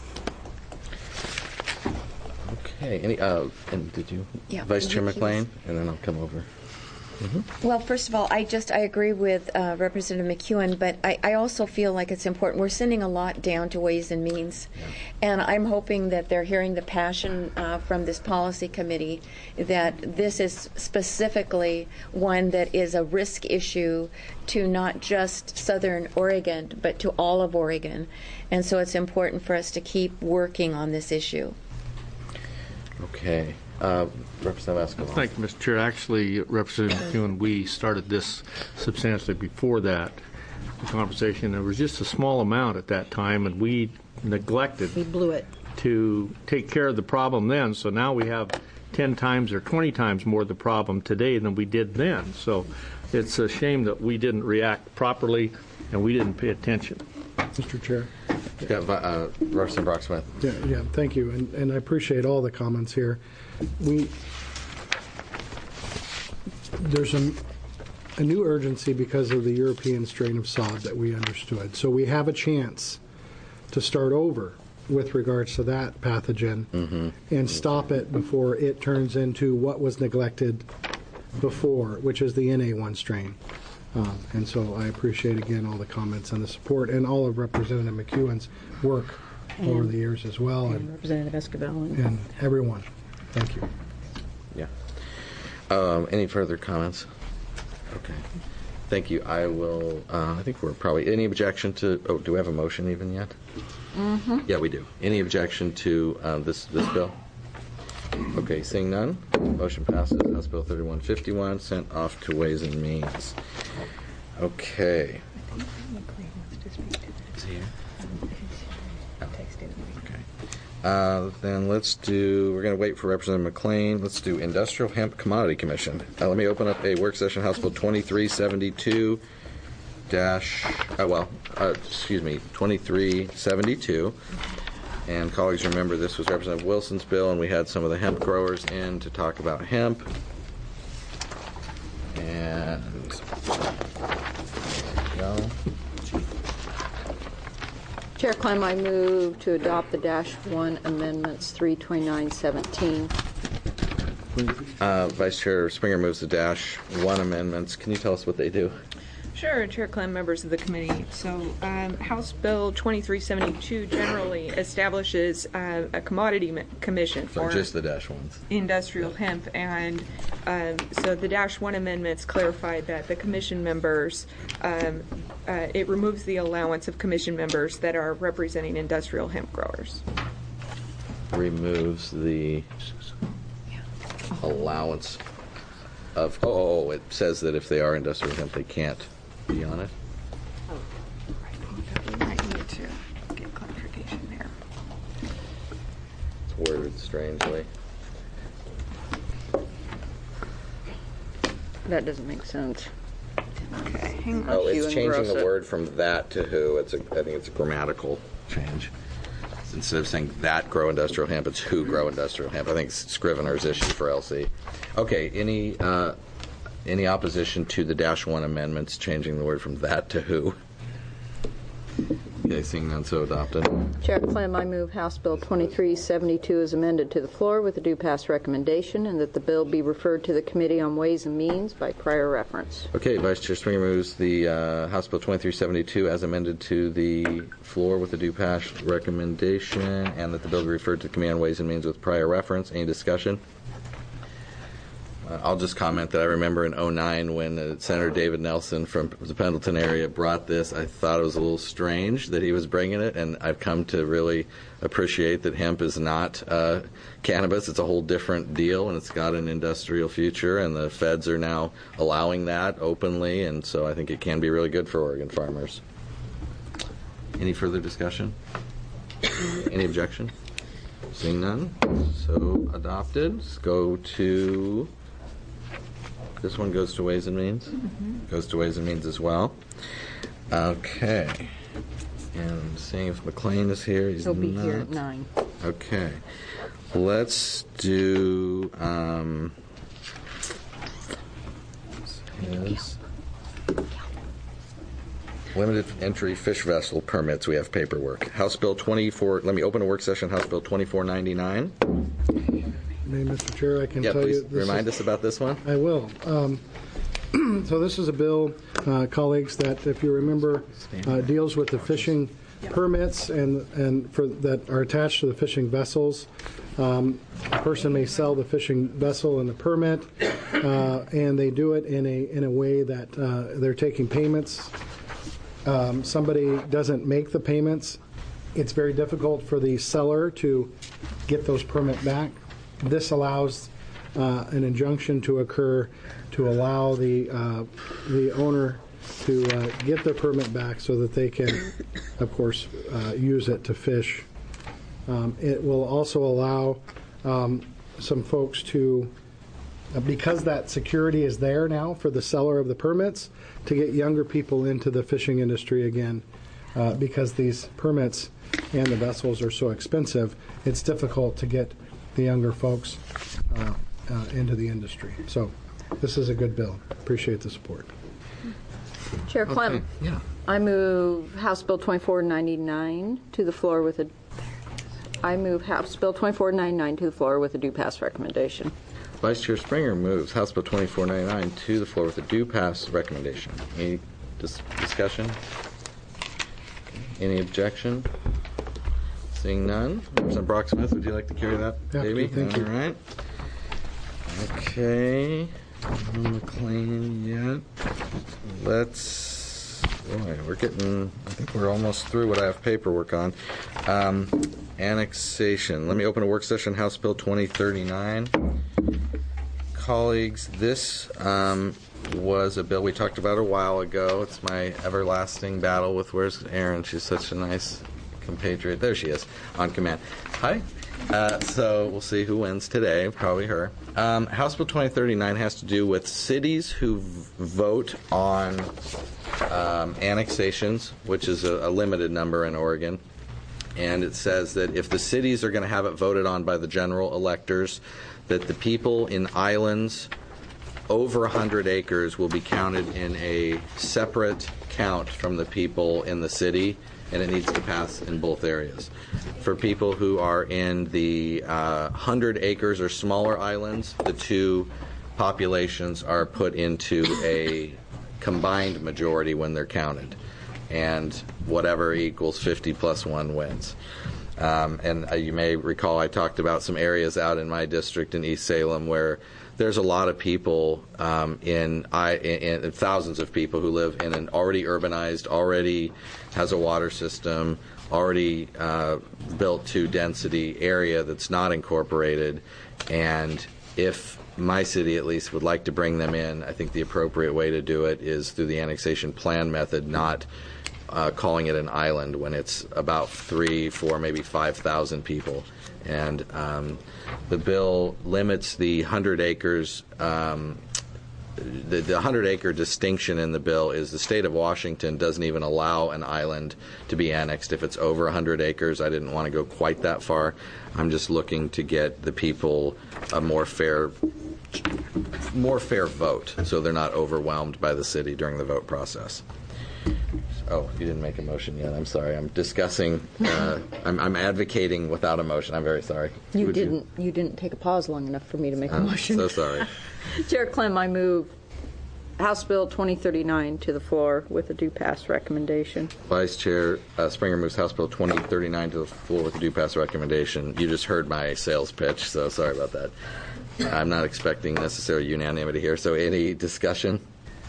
Okay. Any? Uh, and did you? Yeah. Vice Chair McLean, and then I'll come over. Well, first of all, I just I agree with uh, Representative McEwen, but I, I also feel like it's important. We're sending a lot down to Ways and Means, and I'm hoping that they're hearing the passion uh, from this policy committee that this is specifically one that is a risk issue to not just Southern Oregon, but to all of Oregon, and so it's important for us to keep working on this issue. Okay. Uh, Representative Escobar. Thank you, Mister Chair. Actually, Representative McEwen, we started this substantially before that conversation. There was just a small amount at that time, and we neglected We blew it. to take care of the problem then. So now we have ten times or twenty times more of the problem today than we did then. So it's a shame that we didn't react properly and we didn't pay attention. Mister Chair. Yeah, uh, Representative Brock-Smith. Yeah, yeah, thank you, and, and I appreciate all the comments here. We there's a, a new urgency because of the European strain of sod that we understood. So we have a chance to start over with regards to that pathogen mm-hmm. and stop it before it turns into what was neglected before, which is the N A one strain. Uh, and so I appreciate, again, all the comments and the support and all of Representative McEwen's work And- over the years as well, And and, Representative Escobar. and- and everyone. Thank you. Yeah. Um, any further comments? Okay. Thank you. I will, uh, I think we're probably, any objection to, oh, do we have a motion even yet? Mm-hmm. Yeah, we do. Any objection to uh, this this bill? Okay, seeing none, motion passes. House Bill thirty-one fifty-one sent off to Ways and Means. Okay. Is he here? Oh. Okay. Uh, then let's do, we're going to wait for Representative McLean. Let's do Industrial Hemp Commodity Commission. Uh, let me open up a work session, House Bill twenty-three seventy-two dash, uh, well, uh, excuse me, twenty-three seventy-two. And colleagues, remember this was Representative Wilson's bill, and we had some of the hemp growers in to talk about hemp. And there we go. Chair Clem, I move to adopt the Dash one amendments three twenty-nine seventeen. Uh, Vice Chair Springer moves the dash one amendments. Can you tell us what they do? Sure, Chair Clem, members of the committee. So um, House Bill twenty-three seventy-two generally establishes uh, a commodity m- commission So for just the dash ones. industrial hemp. And um, so the Dash one amendments clarify that the commission members, um, uh, it removes the allowance of commission members that are representing industrial hemp growers. Removes the allowance of, oh, oh, it says that if they are industrial hemp, they can't be on it. We might need to get clarification there. It's worded strangely. That doesn't make sense. Okay, hang on. Oh, it's Hugh and changing the Grosset. word from that to who. It's a, I think it's a grammatical change. Instead of saying that grow industrial hemp, it's who grow industrial hemp. I think it's Scrivener's issue for L C. Okay, any uh, any opposition to the dash one amendments changing the word from that to who? Okay, seeing none, so adopted. Chair Clem, I move House Bill twenty-three seventy-two as amended to the floor with a due pass recommendation, and that the bill be referred to the Committee on Ways and Means by prior reference. Okay, Vice Chair Springer moves the uh, House Bill twenty-three seventy-two as amended to the floor with a due pass recommendation, and that the bill be referred to the Committee on Ways and Means with prior reference. Any discussion? Uh, I'll just comment that I remember in oh nine when uh, Senator David Nelson from the Pendleton area brought this, I thought it was a little strange that he was bringing it, and I've come to really appreciate that hemp is not uh, cannabis. It's a whole different deal, and it's got an industrial future, and the feds are now allowing that openly, and so I think it can be really good for Oregon farmers. Any further discussion? Any objection? Seeing none, so adopted. Let's go to... This one goes to Ways and Means? Mm-hmm. Goes to Ways and Means as well. Okay. And seeing if McLean is here. He's He'll be not. here at nine. Okay. Let's do... Um, his limited entry fish vessel permits. We have paperwork. House Bill twenty-four... Let me open a work session. House Bill twenty-four ninety-nine. May, Mister Chair, I can Yeah, tell please you. this remind is- us about this one. I will. Um, So this is a bill, uh, colleagues, that, if you remember, uh, deals with the fishing permits and, and for, that are attached to the fishing vessels. Um, a person may sell the fishing vessel and the permit, uh, and they do it in a in a way that uh, they're taking payments. Um, somebody doesn't make the payments. It's very difficult for the seller to get those permit back. This allows uh, an injunction to occur to allow the uh, the owner to uh, get their permit back so that they can, of course, uh, use it to fish. Um, it will also allow um, some folks to, uh, because that security is there now for the seller of the permits, to get younger people into the fishing industry again. Uh, because these permits and the vessels are so expensive, it's difficult to get the younger folks uh, uh, into the industry. So this is a good bill. Appreciate the support. Chair Clem. Okay, yeah. I move House Bill twenty-four ninety-nine to the floor with a. I move House Bill twenty-four ninety-nine to the floor with a due pass recommendation. Vice Chair Springer moves House Bill twenty-four ninety-nine to the floor with a due pass recommendation. Any dis- discussion? Any objection? Seeing none. Representative Brock Smith, would you like to carry that, Yeah, baby? thank you. All right. Okay. No McLean yet. Let's. Boy, we're getting. I think we're almost through what I have paperwork on. Um, annexation. Let me open a work session. House Bill twenty thirty-nine. Colleagues, this um, was a bill we talked about a while ago. It's my everlasting battle with, where's Erin? She's such a nice compatriot. There she is, on command. Hi. Uh, so we'll see who wins today. Probably her. Um, House Bill twenty thirty-nine has to do with cities who v- vote on um, annexations, which is a, a limited number in Oregon. And it says that if the cities are going to have it voted on by the general electors, that the people in islands over one hundred acres will be counted in a separate count from the people in the city, and it needs to pass in both areas. For people who are in the uh, one hundred acres or smaller islands, the two populations are put into a combined majority when they're counted, and whatever equals fifty plus one wins. Um, and uh, you may recall I talked about some areas out in my district in East Salem where there's a lot of people um, in, I, in, in thousands of people who live in an already urbanized, already has a water system, already uh, built to density area that's not incorporated. And if my city at least would like to bring them in, I think the appropriate way to do it is through the annexation plan method, not uh, calling it an island when it's about three, four, maybe five thousand people. And um, the bill limits the one hundred acres. Um, the, the one hundred acre distinction in the bill is the state of Washington doesn't even allow an island to be annexed if it's over one hundred acres. I didn't want to go quite that far. I'm just looking to get the people a more fair, more fair vote, so they're not overwhelmed by the city during the vote process. Oh, you didn't make a motion yet. I'm sorry. I'm discussing. Uh, I'm, I'm advocating without a motion. I'm very sorry. You Would didn't. You? you didn't take a pause long enough for me to make a I'm motion. so sorry. Chair Clem, I move House Bill twenty thirty-nine to the floor with a due pass recommendation. Vice Chair uh, Springer moves House Bill twenty thirty-nine to the floor with a due pass recommendation. You just heard my sales pitch, so sorry about that. I'm not expecting necessary unanimity here. So, any discussion?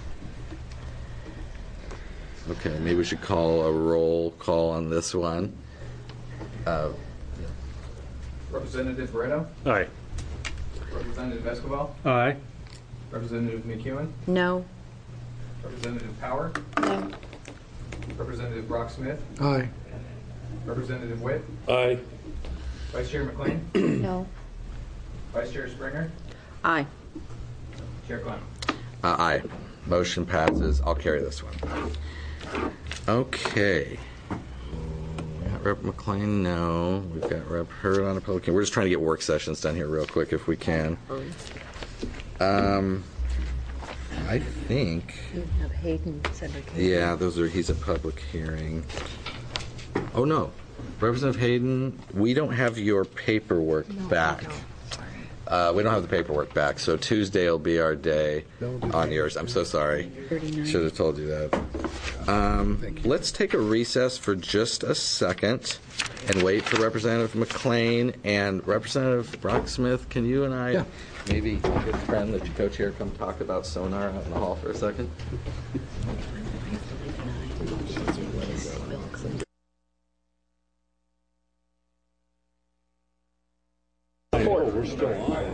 Okay, maybe we should call a roll call on this one. Uh, Representative Barreto? Aye. Representative Escobar? Aye. Representative McEwen? No. Representative Power? No. Representative Brock Smith? Aye. Representative Witt? Aye. Vice Chair McLean? No. Vice Chair Springer? Aye. Chair Clem? Uh, aye. Motion passes. I'll carry this one. Okay. We got Rep McLean, no. We've got Rep Hurd on a public hearing. We're just trying to get work sessions done here real quick if we can. Um, I think. You have Hayden Cedric. Yeah, those are. He's a public hearing. Oh no, Representative Hayden, we don't have your paperwork No, back. Uh, we don't have the paperwork back, so Tuesday will be our day on yours. I'm so sorry. Should have told you that. Um, let's take a recess for just a second and wait for Representative McLean and Representative Brocksmith. Can you and I, yeah. maybe get a friend, the co-chair, come talk about sonar out in the hall for a second? We're still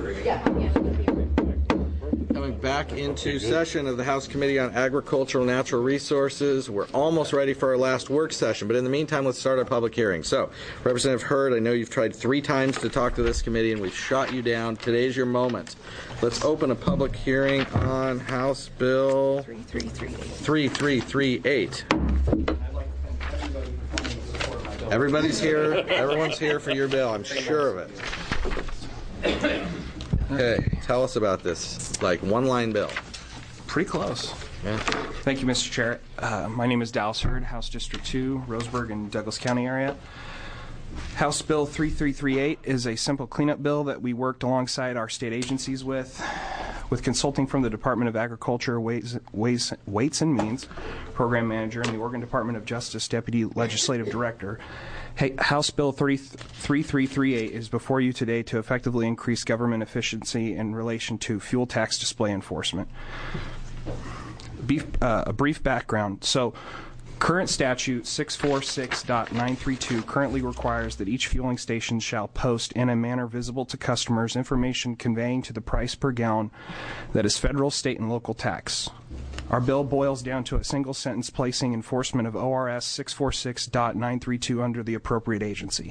on. Coming back into session of the House Committee on Agricultural and Natural Resources. We're almost ready for our last work session, but in the meantime, let's start our public hearing. So, Representative Hurd, I know you've tried three times to talk to this committee, and we've shot you down. Today's your moment. Let's open a public hearing on House Bill three three three eight. Everybody's here. Everyone's here for your bill. I'm sure of it. Okay, tell us about this, like, one-line bill. Pretty close. Yeah. Thank you, Mister Chair. Uh, my name is Dallas Hurd, House District two, Roseburg and Douglas County area. House Bill three three three eight is a simple cleanup bill that we worked alongside our state agencies with, with consulting from the Department of Agriculture, Ways, Ways, Weights and Means Program Manager, and the Oregon Department of Justice Deputy Legislative Director. Hey, House Bill three three three eight is before you today to effectively increase government efficiency in relation to fuel tax display enforcement. Beef, uh, a brief background. So, current statute six forty-six point nine thirty-two currently requires that each fueling station shall post in a manner visible to customers information conveying to the price per gallon that is federal, state, and local tax. Our bill boils down to a single sentence placing enforcement of O R S six forty-six point nine thirty-two under the appropriate agency.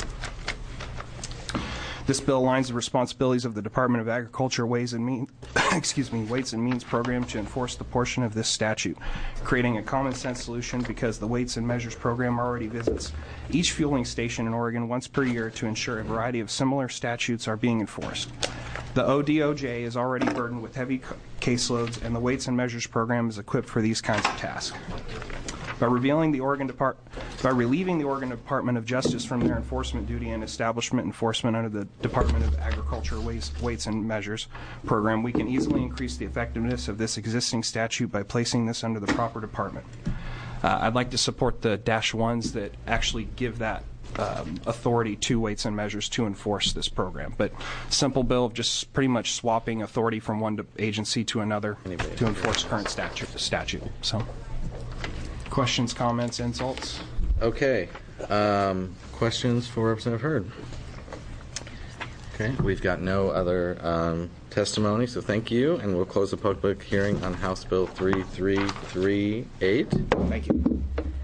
This bill aligns the responsibilities of the Department of Agriculture Ways and Means, excuse me, Weights and Means Program to enforce the portion of this statute, creating a common sense solution because the Weights and Measures Program already visits each fueling station in Oregon once per year to ensure a variety of similar statutes are being enforced. The O D O J is already burdened with heavy caseloads, and the Weights and Measures Program is equipped for these kinds of tasks. By, revealing the Oregon Depart- by relieving the Oregon Department of Justice from their enforcement duty and establishment enforcement under the Department of Agriculture Weights, Weights and Measures Program, we can easily increase the effectiveness of this existing statute by placing this under the proper department. Uh, I'd like to support the dash ones that actually give that um, authority to Weights and Measures to enforce this program. But simple bill of just pretty much swapping authority from one agency to another to enforce current statute. statute. So. Questions, comments, insults? Okay. Um, questions for Representative Hurd? Okay. We've got no other um, testimony, so thank you. And we'll close the public hearing on House Bill three three three eight. Thank you.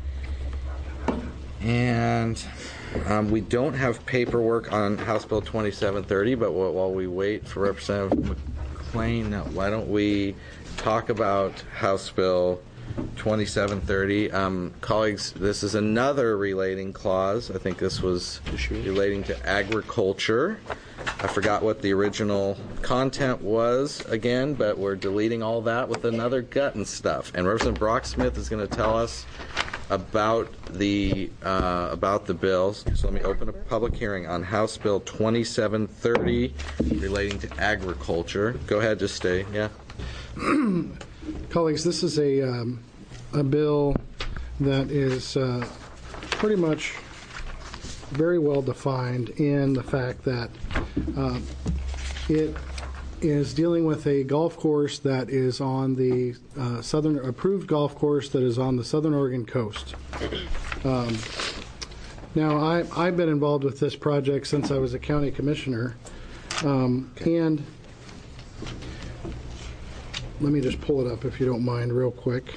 And um, we don't have paperwork on House Bill twenty-seven thirty, but while we wait for Representative McLean, why don't we talk about House Bill twenty-seven thirty. Um, colleagues, this is another relating clause. I think this was relating to agriculture. I forgot what the original content was again, but we're deleting all that with another gut and stuff. And Representative Brocksmith is going to tell us about the uh, about the bills. So let me open a public hearing on House Bill twenty-seven thirty relating to agriculture. Go ahead, just stay. Yeah. Colleagues, this is a, um, a bill that is uh, pretty much very well defined in the fact that uh, it is dealing with a golf course that is on the uh, southern approved golf course that is on the southern Oregon coast. Um, now, I, I've been involved with this project since I was a county commissioner, um, and let me just pull it up, if you don't mind, real quick.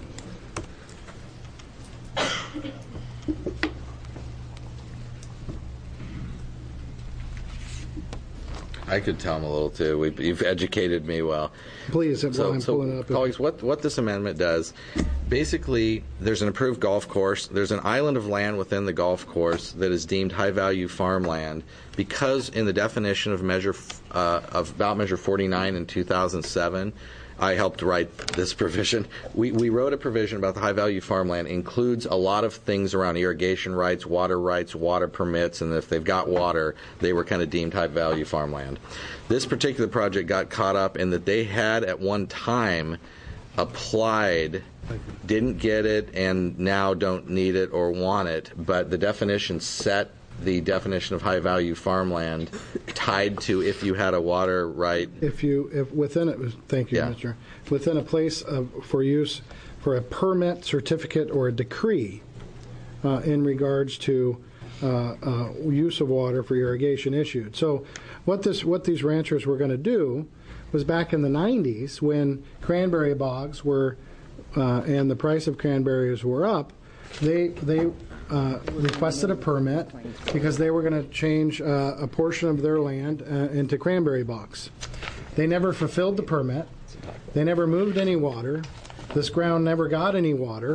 I could tell them a little too. We've, you've educated me well. Please, while so, I'm so pulling it up. Colleagues, what, what this amendment does, basically, there's an approved golf course. There's an island of land within the golf course that is deemed high-value farmland because in the definition of measure uh, of ballot measure forty-nine in two thousand seven, I helped write this provision. We, we wrote a provision about the high-value farmland includes a lot of things around irrigation rights, water rights, water permits, and if they've got water, they were kind of deemed high-value farmland. This particular project got caught up in that they had at one time applied, didn't get it, and now don't need it or want it, but the definition set the definition of high-value farmland tied to if you had a water right. If you, if within it, thank you, Yeah. Mister Within a place of, for use for a permit, certificate, or a decree uh, in regards to uh, uh, use of water for irrigation issued. So, what this, what these ranchers were going to do was back in the nineties when cranberry bogs were uh, and the price of cranberries were up, they they. Uh, requested a permit because they were going to change uh, a portion of their land uh, into cranberry bogs. They never fulfilled the permit. They never moved any water. This ground never got any water.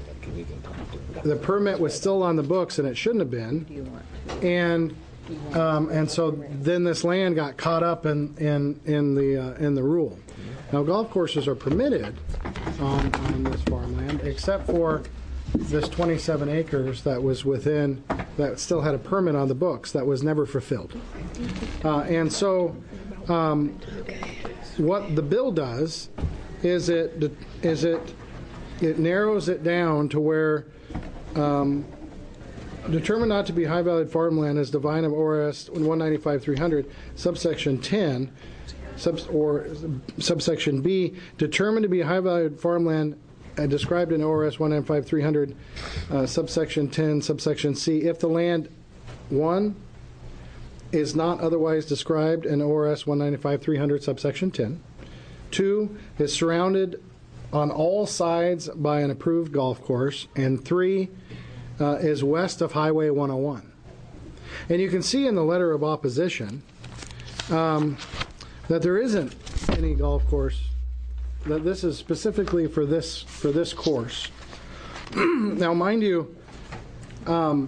The permit was still on the books, and it shouldn't have been. And um, and so then this land got caught up in in in the uh, in the rule. Now golf courses are permitted on, on this farmland, except for this twenty-seven acres that was within, that still had a permit on the books that was never fulfilled. Uh, and so um, what the bill does is it is it it narrows it down to where um, determined not to be high-valued farmland is defined of O R S one ninety-five three hundred, subsection ten, sub, or subsection B, determined to be high-valued farmland Uh, described in O R S one ninety-five three hundred, uh, subsection ten, subsection C, if the land, one, is not otherwise described in O R S one ninety-five three hundred, subsection ten, two, is surrounded on all sides by an approved golf course, and three, uh, is west of Highway one oh one. And you can see in the letter of opposition um, that there isn't any golf course, that this is specifically for this for this course. Now, mind you, um,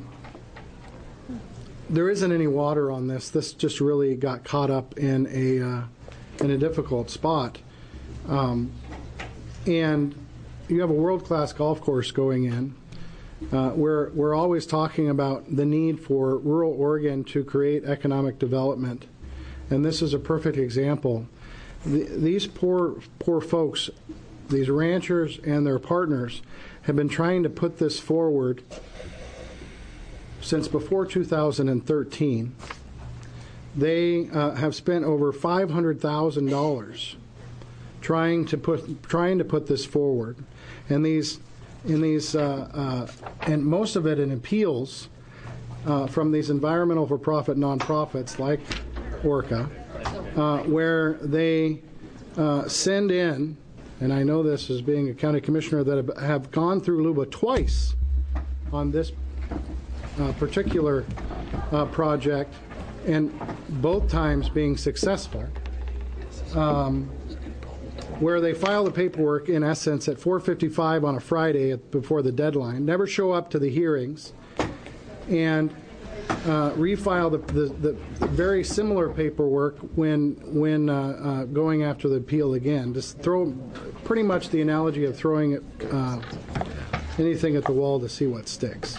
there isn't any water on this. This just really got caught up in a uh, in a difficult spot, um, and you have a world-class golf course going in. Uh, we're we're always talking about the need for rural Oregon to create economic development, and this is a perfect example. The, these poor poor folks, these ranchers and their partners, have been trying to put this forward since before two thousand thirteen. They uh, have spent over five hundred thousand dollars trying to put trying to put this forward, and these in these uh, uh, and most of it in appeals uh, from these environmental for-profit nonprofits like Orca. Uh, where they uh, send in, and I know this as being a county commissioner that have, have gone through L U B A twice on this uh, particular uh, project, and both times being successful, um, where they file the paperwork in essence at four fifty-five on a Friday at, before the deadline, never show up to the hearings, and Uh, refile the, the, the very similar paperwork when when uh, uh, going after the appeal again. Just throw pretty much the analogy of throwing it, uh, anything at the wall to see what sticks.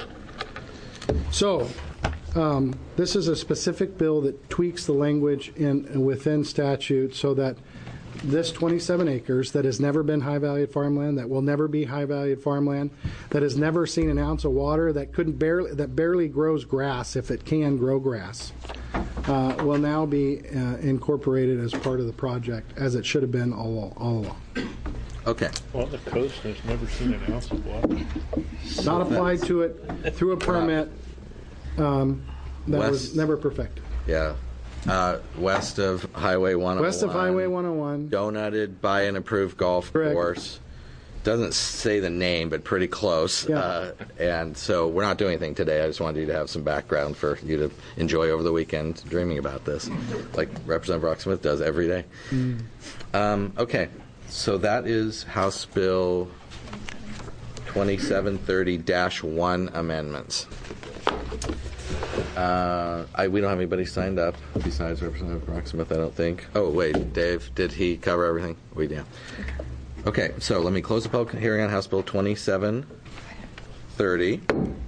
So um, this is a specific bill that tweaks the language in within statute so that this twenty-seven acres that has never been high-valued farmland, that will never be high-valued farmland, that has never seen an ounce of water, that couldn't barely that barely grows grass if it can grow grass, uh, will now be uh, incorporated as part of the project as it should have been all all along. Okay. Well, the coast has never seen an ounce of water. Not applied to it through a permit um, that West. was never perfected. Yeah. Uh, west of Highway one oh one. West of Highway one oh one. Donated by an approved golf Correct. course. Doesn't say the name, but pretty close. Yeah. Uh, and so we're not doing anything today. I just wanted you to have some background for you to enjoy over the weekend dreaming about this, like Representative Rocksmith does every day. Mm. Um, okay, so that is House Bill twenty-seven thirty dash one amendments. Uh, I, we don't have anybody signed up besides Representative Rocksmith, I don't think. Oh, wait, Dave, did he cover everything? We did. Okay, so let me close the public hearing on House Bill twenty-seven thirty.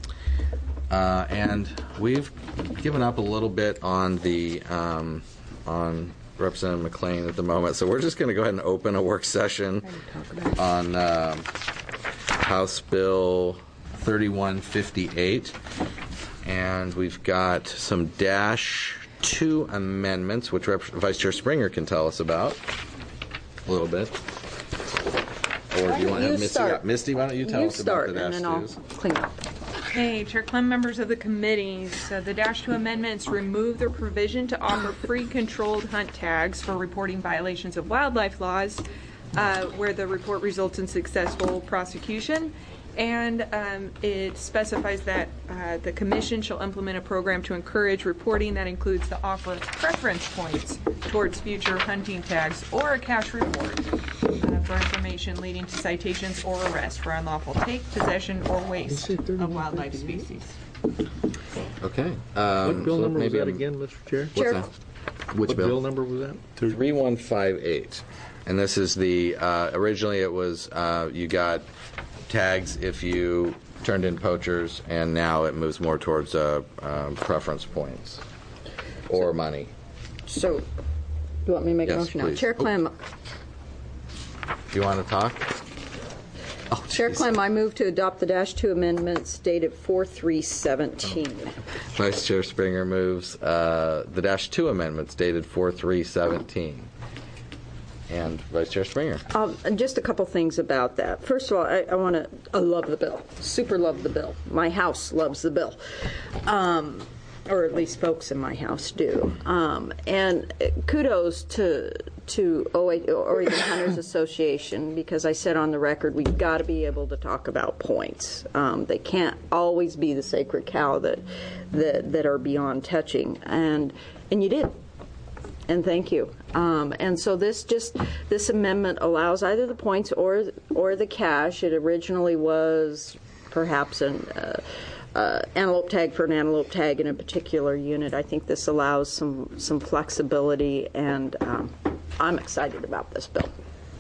Uh, and we've given up a little bit on the um, on Representative McLean at the moment, so we're just going to go ahead and open a work session on uh, House Bill thirty-one fifty-eight. And we've got some dash two amendments, which Rep- Vice Chair Springer can tell us about a little bit. Or do you want to have Misty? Start. Misty, why don't you tell you us start, about the dash and then twos? I'll clean up. Hey, Chair Clem, members of the committee. So the Dash two amendments remove the provision to offer free controlled hunt tags for reporting violations of wildlife laws uh, where the report results in successful prosecution. And um, it specifies that uh, the commission shall implement a program to encourage reporting that includes the offer of preference points towards future hunting tags or a cash reward uh, for information leading to citations or arrest for unlawful take, possession, or waste of wildlife species. Okay. Um, What bill so number was maybe that I'm- again, Mister Chair? What's that? Which What bill? bill number was that? three one five eight. And this is the, uh, originally it was, uh, you got tags if you turned in poachers, and now it moves more towards uh, um, preference points or money. So, you want me to make a Yes, motion now? please. Chair Clem, Do you want to talk? Oh, Chair jeez. Clem, I move to adopt the Dash two amendments dated four three seventeen. Vice Chair Springer moves uh, the dash two amendments dated four three seventeen. And Vice Chair Springer. Um, and just a couple things about that. First of all, I, I want to, I love the bill. Super love the bill. My house loves the bill. Um, or at least folks in my house do. Um, and kudos to to Oregon Hunters Association, because I said on the record, we've got to be able to talk about points. Um, they can't always be the sacred cow that, that, that are beyond touching. And, and you did. And thank you. Um, and so this just this amendment allows either the points or or the cash. It originally was perhaps an uh, uh, antelope tag for an antelope tag in a particular unit. I think this allows some some flexibility, and um, I'm excited about this bill.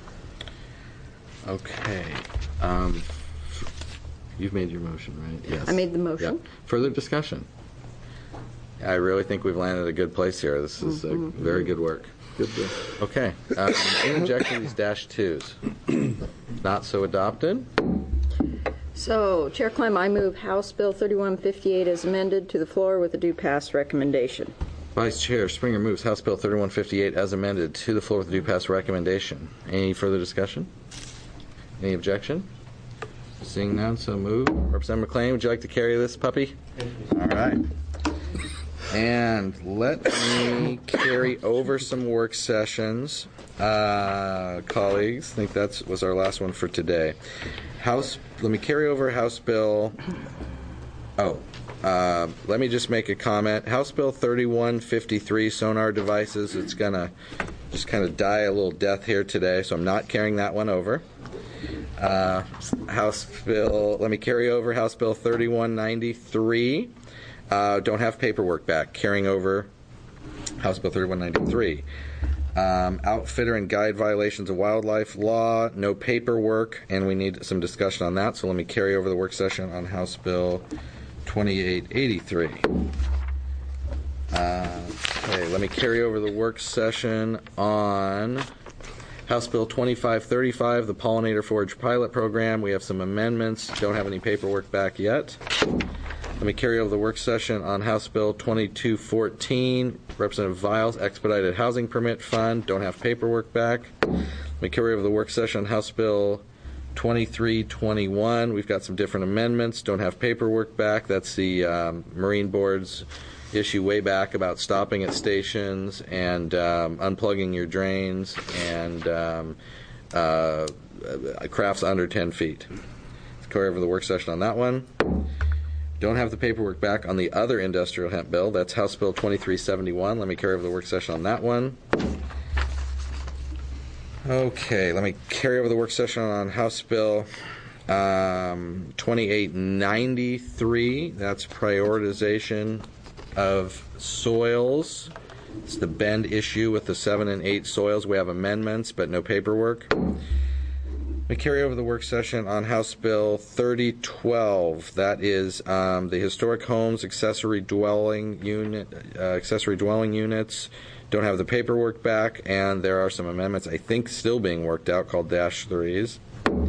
Okay. Um, you've made your motion, right? Yes. I made the motion. Yep. Further discussion? I really think we've landed a good place here. This is uh, very good work. Good bill. Okay. Um, any objection to these dash twos? Not so adopted. So, Chair Clem, I move House Bill thirty-one fifty-eight as amended to the floor with a due pass recommendation. Vice Chair Springer moves House Bill thirty-one fifty-eight as amended to the floor with a due pass recommendation. Any further discussion? Any objection? Seeing none, so move. Representative McLean, would you like to carry this puppy? All right. And let me carry over some work sessions. Uh, colleagues, I think that was our last one for today. House, let me carry over House Bill. Oh, uh, let me just make a comment. House Bill thirty-one fifty-three, sonar devices. It's going to just kind of die a little death here today, so I'm not carrying that one over. Uh, House Bill, let me carry over House Bill thirty-one ninety-three. Uh, don't have paperwork back. Carrying over House Bill thirty-one ninety-three. Um, outfitter and guide violations of wildlife law, no paperwork, and we need some discussion on that. So let me carry over the work session on House Bill twenty-eight eighty-three. Uh, okay, let me carry over the work session on House Bill twenty-five thirty-five, the Pollinator Forage Pilot Program. We have some amendments. Don't have any paperwork back yet. Let me carry over the work session on House Bill twenty-two fourteen, Representative Viles, Expedited Housing Permit Fund. Don't have paperwork back. Let me carry over the work session on House Bill twenty-three twenty-one. We've got some different amendments. Don't have paperwork back. That's the um, Marine Board's issue way back about stopping at stations and um, unplugging your drains and um, uh, crafts under ten feet. Let's carry over the work session on that one. Don't have the paperwork back on the other industrial hemp bill. That's House Bill twenty-three seventy-one. Let me carry over the work session on that one. Okay, let me carry over the work session on House Bill um, twenty-eight ninety-three. That's prioritization of soils. It's the bend issue with the seven and eight soils. We have amendments, but no paperwork. We carry over the work session on House Bill thirty twelve. That is um, the historic homes accessory dwelling unit, uh, accessory dwelling units. Don't have the paperwork back, and there are some amendments I think still being worked out called dash threes.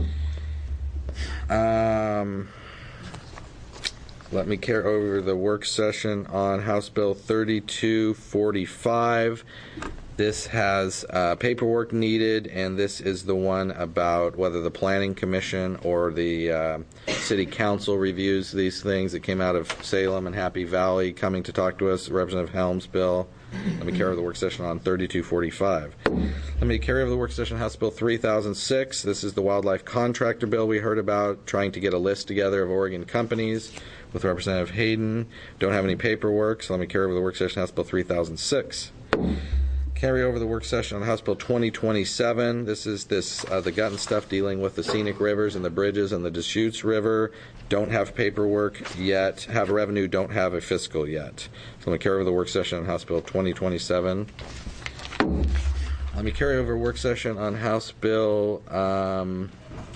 Um, let me carry over the work session on House Bill thirty-two forty-five. This has uh, paperwork needed, and this is the one about whether the Planning Commission or the uh, City Council reviews these things. It came out of Salem and Happy Valley coming to talk to us. Representative Helms' bill. Let me carry over the work session on thirty-two forty-five. Let me carry over the work session House Bill three thousand six. This is the wildlife contractor bill we heard about, trying to get a list together of Oregon companies with Representative Hayden. Don't have any paperwork, so let me carry over the work session House Bill three thousand six. Carry over the work session on House Bill twenty twenty-seven. This is this uh, the gut and stuff dealing with the scenic rivers and the bridges and the Deschutes River. Don't have paperwork yet. Have revenue. Don't have a fiscal yet. So let me carry over the work session on House Bill twenty twenty-seven. Let me carry over work session on House Bill um,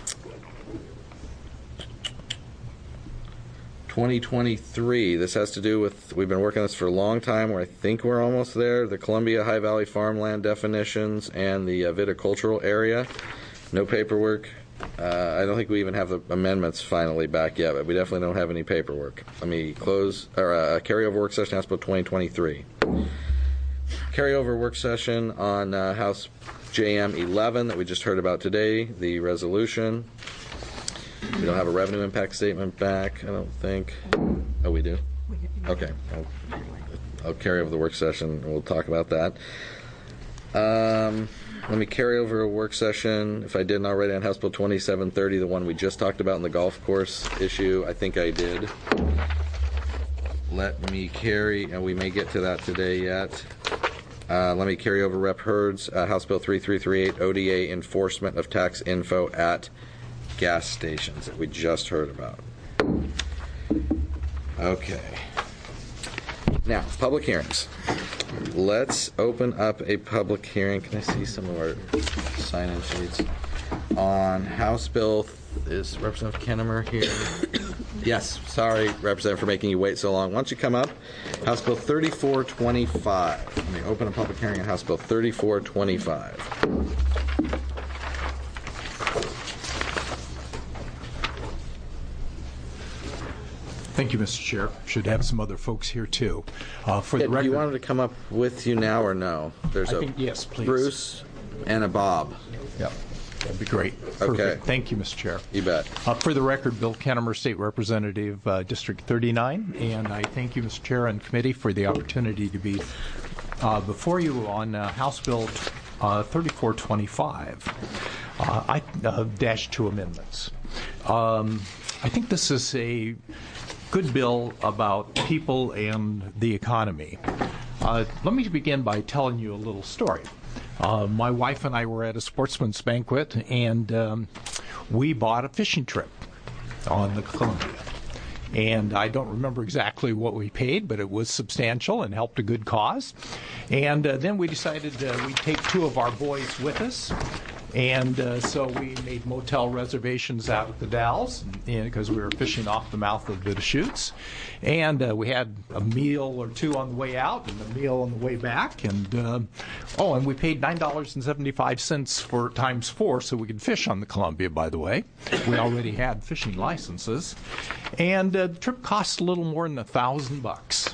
twenty twenty-three. This has to do with, we've been working on this for a long time, where I think we're almost there, the Columbia High Valley farmland definitions and the uh, viticultural area. No paperwork. Uh, I don't think we even have the amendments finally back yet, but we definitely don't have any paperwork. Let me close, or uh, carry over work session House Bill twenty twenty-three. Carry over work session on uh, House J M eleven that we just heard about today, the resolution. We don't have a revenue impact statement back, I don't think. Oh, we do? Okay. I'll, I'll carry over the work session, and we'll talk about that. Um, let me carry over a work session, if I didn't already, on House Bill twenty-seven thirty, the one we just talked about in the golf course issue. I think I did. Let me carry, and we may get to that today yet. Uh, let me carry over Rep Hurd's uh, House Bill thirty-three thirty-eight, O D A enforcement of tax info at gas stations that we just heard about. Okay. Now, public hearings. Let's open up a public hearing. Can I see some of our sign-in sheets? On House Bill, is Representative Kennemer here? Yes, sorry, Representative, for making you wait so long. Why don't you come up? House Bill thirty-four twenty-five. Let me open a public hearing on House Bill thirty-four twenty-five. Thank you, Mister Chair. Should have some other folks here, too. Uh, for Yeah, the record, do you want him to come up with you now or no? There's I a think yes, please. Bruce and a Bob. Yep, that'd be great. Okay. Perfect. Thank you, Mister Chair. You bet. Uh, for the record, Bill Kennemer, State Representative, uh, District thirty-nine, and I thank you, Mister Chair and committee, for the opportunity to be uh, before you on uh, House Bill uh, thirty-four twenty-five. Uh, I uh, dash two amendments. Um, I think this is a good bill about people and the economy. Uh, let me begin by telling you a little story. Uh, my wife and I were at a sportsman's banquet, and um, we bought a fishing trip on the Columbia. And I don't remember exactly what we paid, but it was substantial and helped a good cause. And uh, then we decided uh, we'd take two of our boys with us. And uh, so we made motel reservations out at the Dalles because we were fishing off the mouth of the Deschutes. And uh, we had a meal or two on the way out and a meal on the way back. And uh, oh, and we paid nine dollars and seventy-five cents for times four so we could fish on the Columbia, by the way. We already had fishing licenses. And uh, the trip cost a little more than a thousand bucks,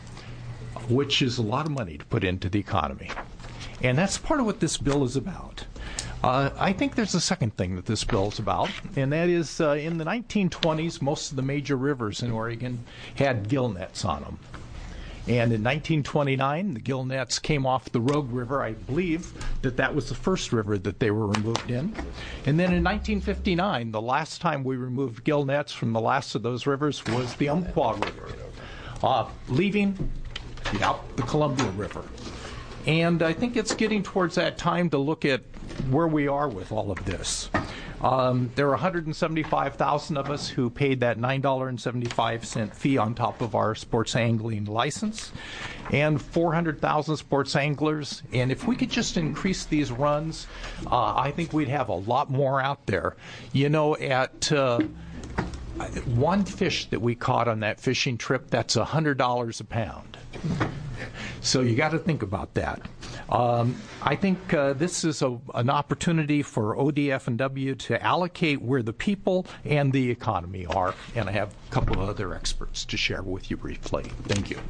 which is a lot of money to put into the economy. And that's part of what this bill is about. Uh, I think there's a second thing that this bill is about, and that is uh, in the nineteen twenties, most of the major rivers in Oregon had gill nets on them. And in nineteen twenty-nine, the gill nets came off the Rogue River. I believe that that was the first river that they were removed in. And then in nineteen fifty-nine, the last time we removed gill nets from the last of those rivers was the Umpqua River, uh, leaving yep, the Columbia River. And I think it's getting towards that time to look at where we are with all of this. Um, there are one hundred seventy-five thousand of us who paid that nine dollars and seventy-five cents fee on top of our sports angling license, and four hundred thousand sports anglers. And if we could just increase these runs, uh, I think we'd have a lot more out there. You know, at uh, one fish that we caught on that fishing trip, that's one hundred dollars a pound. So you got to think about that. Um, I think uh, this is a, an opportunity for O D F and W to allocate where the people and the economy are, and I have a couple of other experts to share with you briefly. Thank you.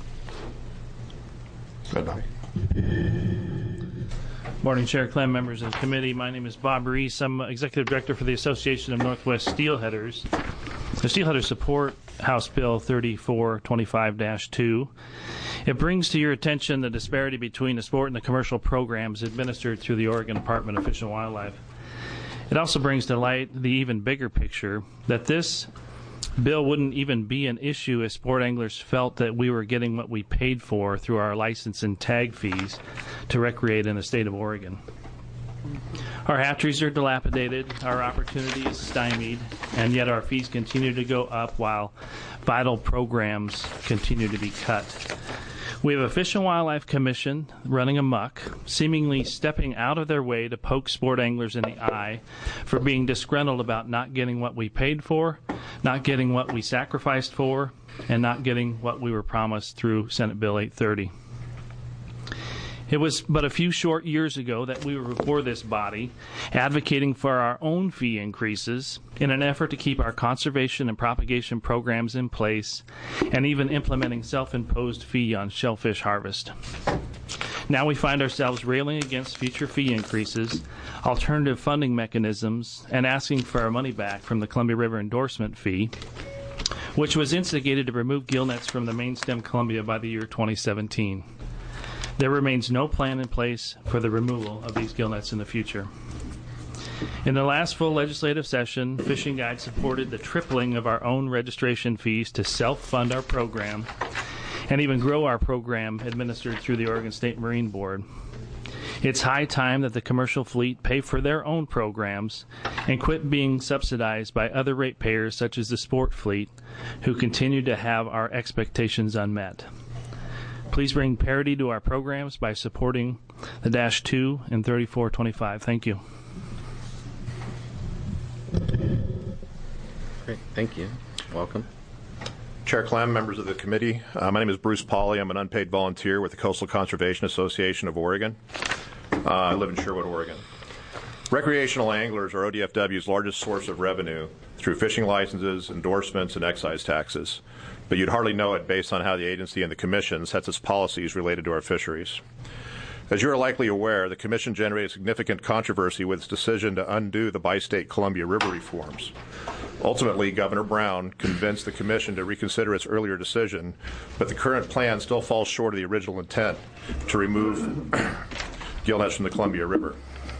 Goodbye. Morning, Chair Clem, members of the committee. My name is Bob Reese. I'm Executive Director for the Association of Northwest Steelheaders. The Steelheaders support House Bill thirty-four twenty-five dash two. It brings to your attention the disparity between the sport and the commercial programs administered through the Oregon Department of Fish and Wildlife. It also brings to light the even bigger picture that this bill wouldn't even be an issue if sport anglers felt that we were getting what we paid for through our license and tag fees to recreate in the state of Oregon. Our hatcheries are dilapidated, our opportunity is stymied, and yet our fees continue to go up while vital programs continue to be cut. We have a Fish and Wildlife Commission running amok, seemingly stepping out of their way to poke sport anglers in the eye for being disgruntled about not getting what we paid for, not getting what we sacrificed for, and not getting what we were promised through Senate Bill eight thirty. It was but a few short years ago that we were before this body advocating for our own fee increases in an effort to keep our conservation and propagation programs in place and even implementing self-imposed fee on shellfish harvest. Now we find ourselves railing against future fee increases, alternative funding mechanisms, and asking for our money back from the Columbia River endorsement fee, which was instigated to remove gill nets from the main stem Columbia by the year twenty seventeen. There remains no plan in place for the removal of these gill nets in the future. In the last full legislative session, Fishing Guide supported the tripling of our own registration fees to self-fund our program and even grow our program administered through the Oregon State Marine Board. It's high time that the commercial fleet pay for their own programs and quit being subsidized by other ratepayers such as the sport fleet, who continue to have our expectations unmet. Please bring parity to our programs by supporting the Dash two and thirty-four twenty-five. Thank you. Great. Thank you. Welcome. Chair Clem, members of the committee, uh, my name is Bruce Pauley. I'm an unpaid volunteer with the Coastal Conservation Association of Oregon. Uh, I live in Sherwood, Oregon. Recreational anglers are O D F W's largest source of revenue through fishing licenses, endorsements, and excise taxes. But you'd hardly know it based on how the agency and the Commission sets its policies related to our fisheries. As you are likely aware, the Commission generated significant controversy with its decision to undo the bi-state Columbia River reforms. Ultimately, Governor Brown convinced the Commission to reconsider its earlier decision, but the current plan still falls short of the original intent to remove gill nets from the Columbia River.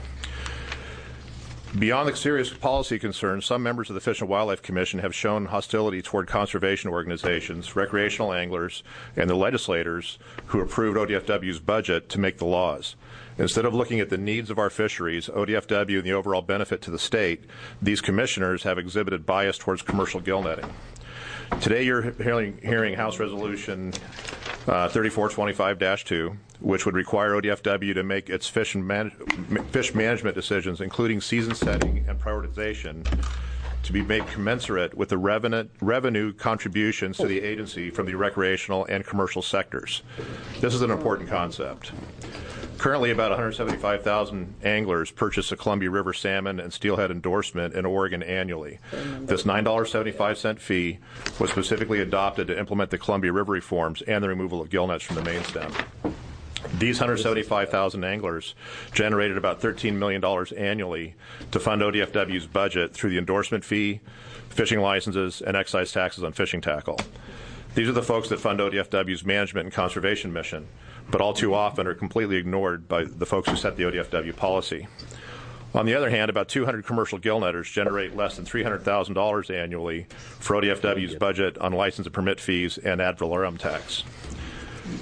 Beyond the serious policy concerns, some members of the Fish and Wildlife Commission have shown hostility toward conservation organizations, recreational anglers, and the legislators who approved O D F W's budget to make the laws. Instead of looking at the needs of our fisheries, O D F W, and the overall benefit to the state, these commissioners have exhibited bias towards commercial gill netting. Today you're hearing, hearing House Resolution uh, thirty-four twenty-five dash two, which would require O D F W to make its fish, and man fish management decisions, including season setting and prioritization, to be made commensurate with the revenue, revenue contributions to the agency from the recreational and commercial sectors. This is an important concept. Currently, about one hundred seventy-five thousand anglers purchase a Columbia River salmon and steelhead endorsement in Oregon annually. This nine dollars and seventy-five cents fee was specifically adopted to implement the Columbia River reforms and the removal of gill nets from the main stem. These one hundred seventy-five thousand anglers generated about thirteen million dollars annually to fund O D F W's budget through the endorsement fee, fishing licenses, and excise taxes on fishing tackle. These are the folks that fund O D F W's management and conservation mission, but all too often are completely ignored by the folks who set the O D F W policy. On the other hand, about two hundred commercial gill netters generate less than three hundred thousand dollars annually for O D F W's budget on license and permit fees and ad valorem tax.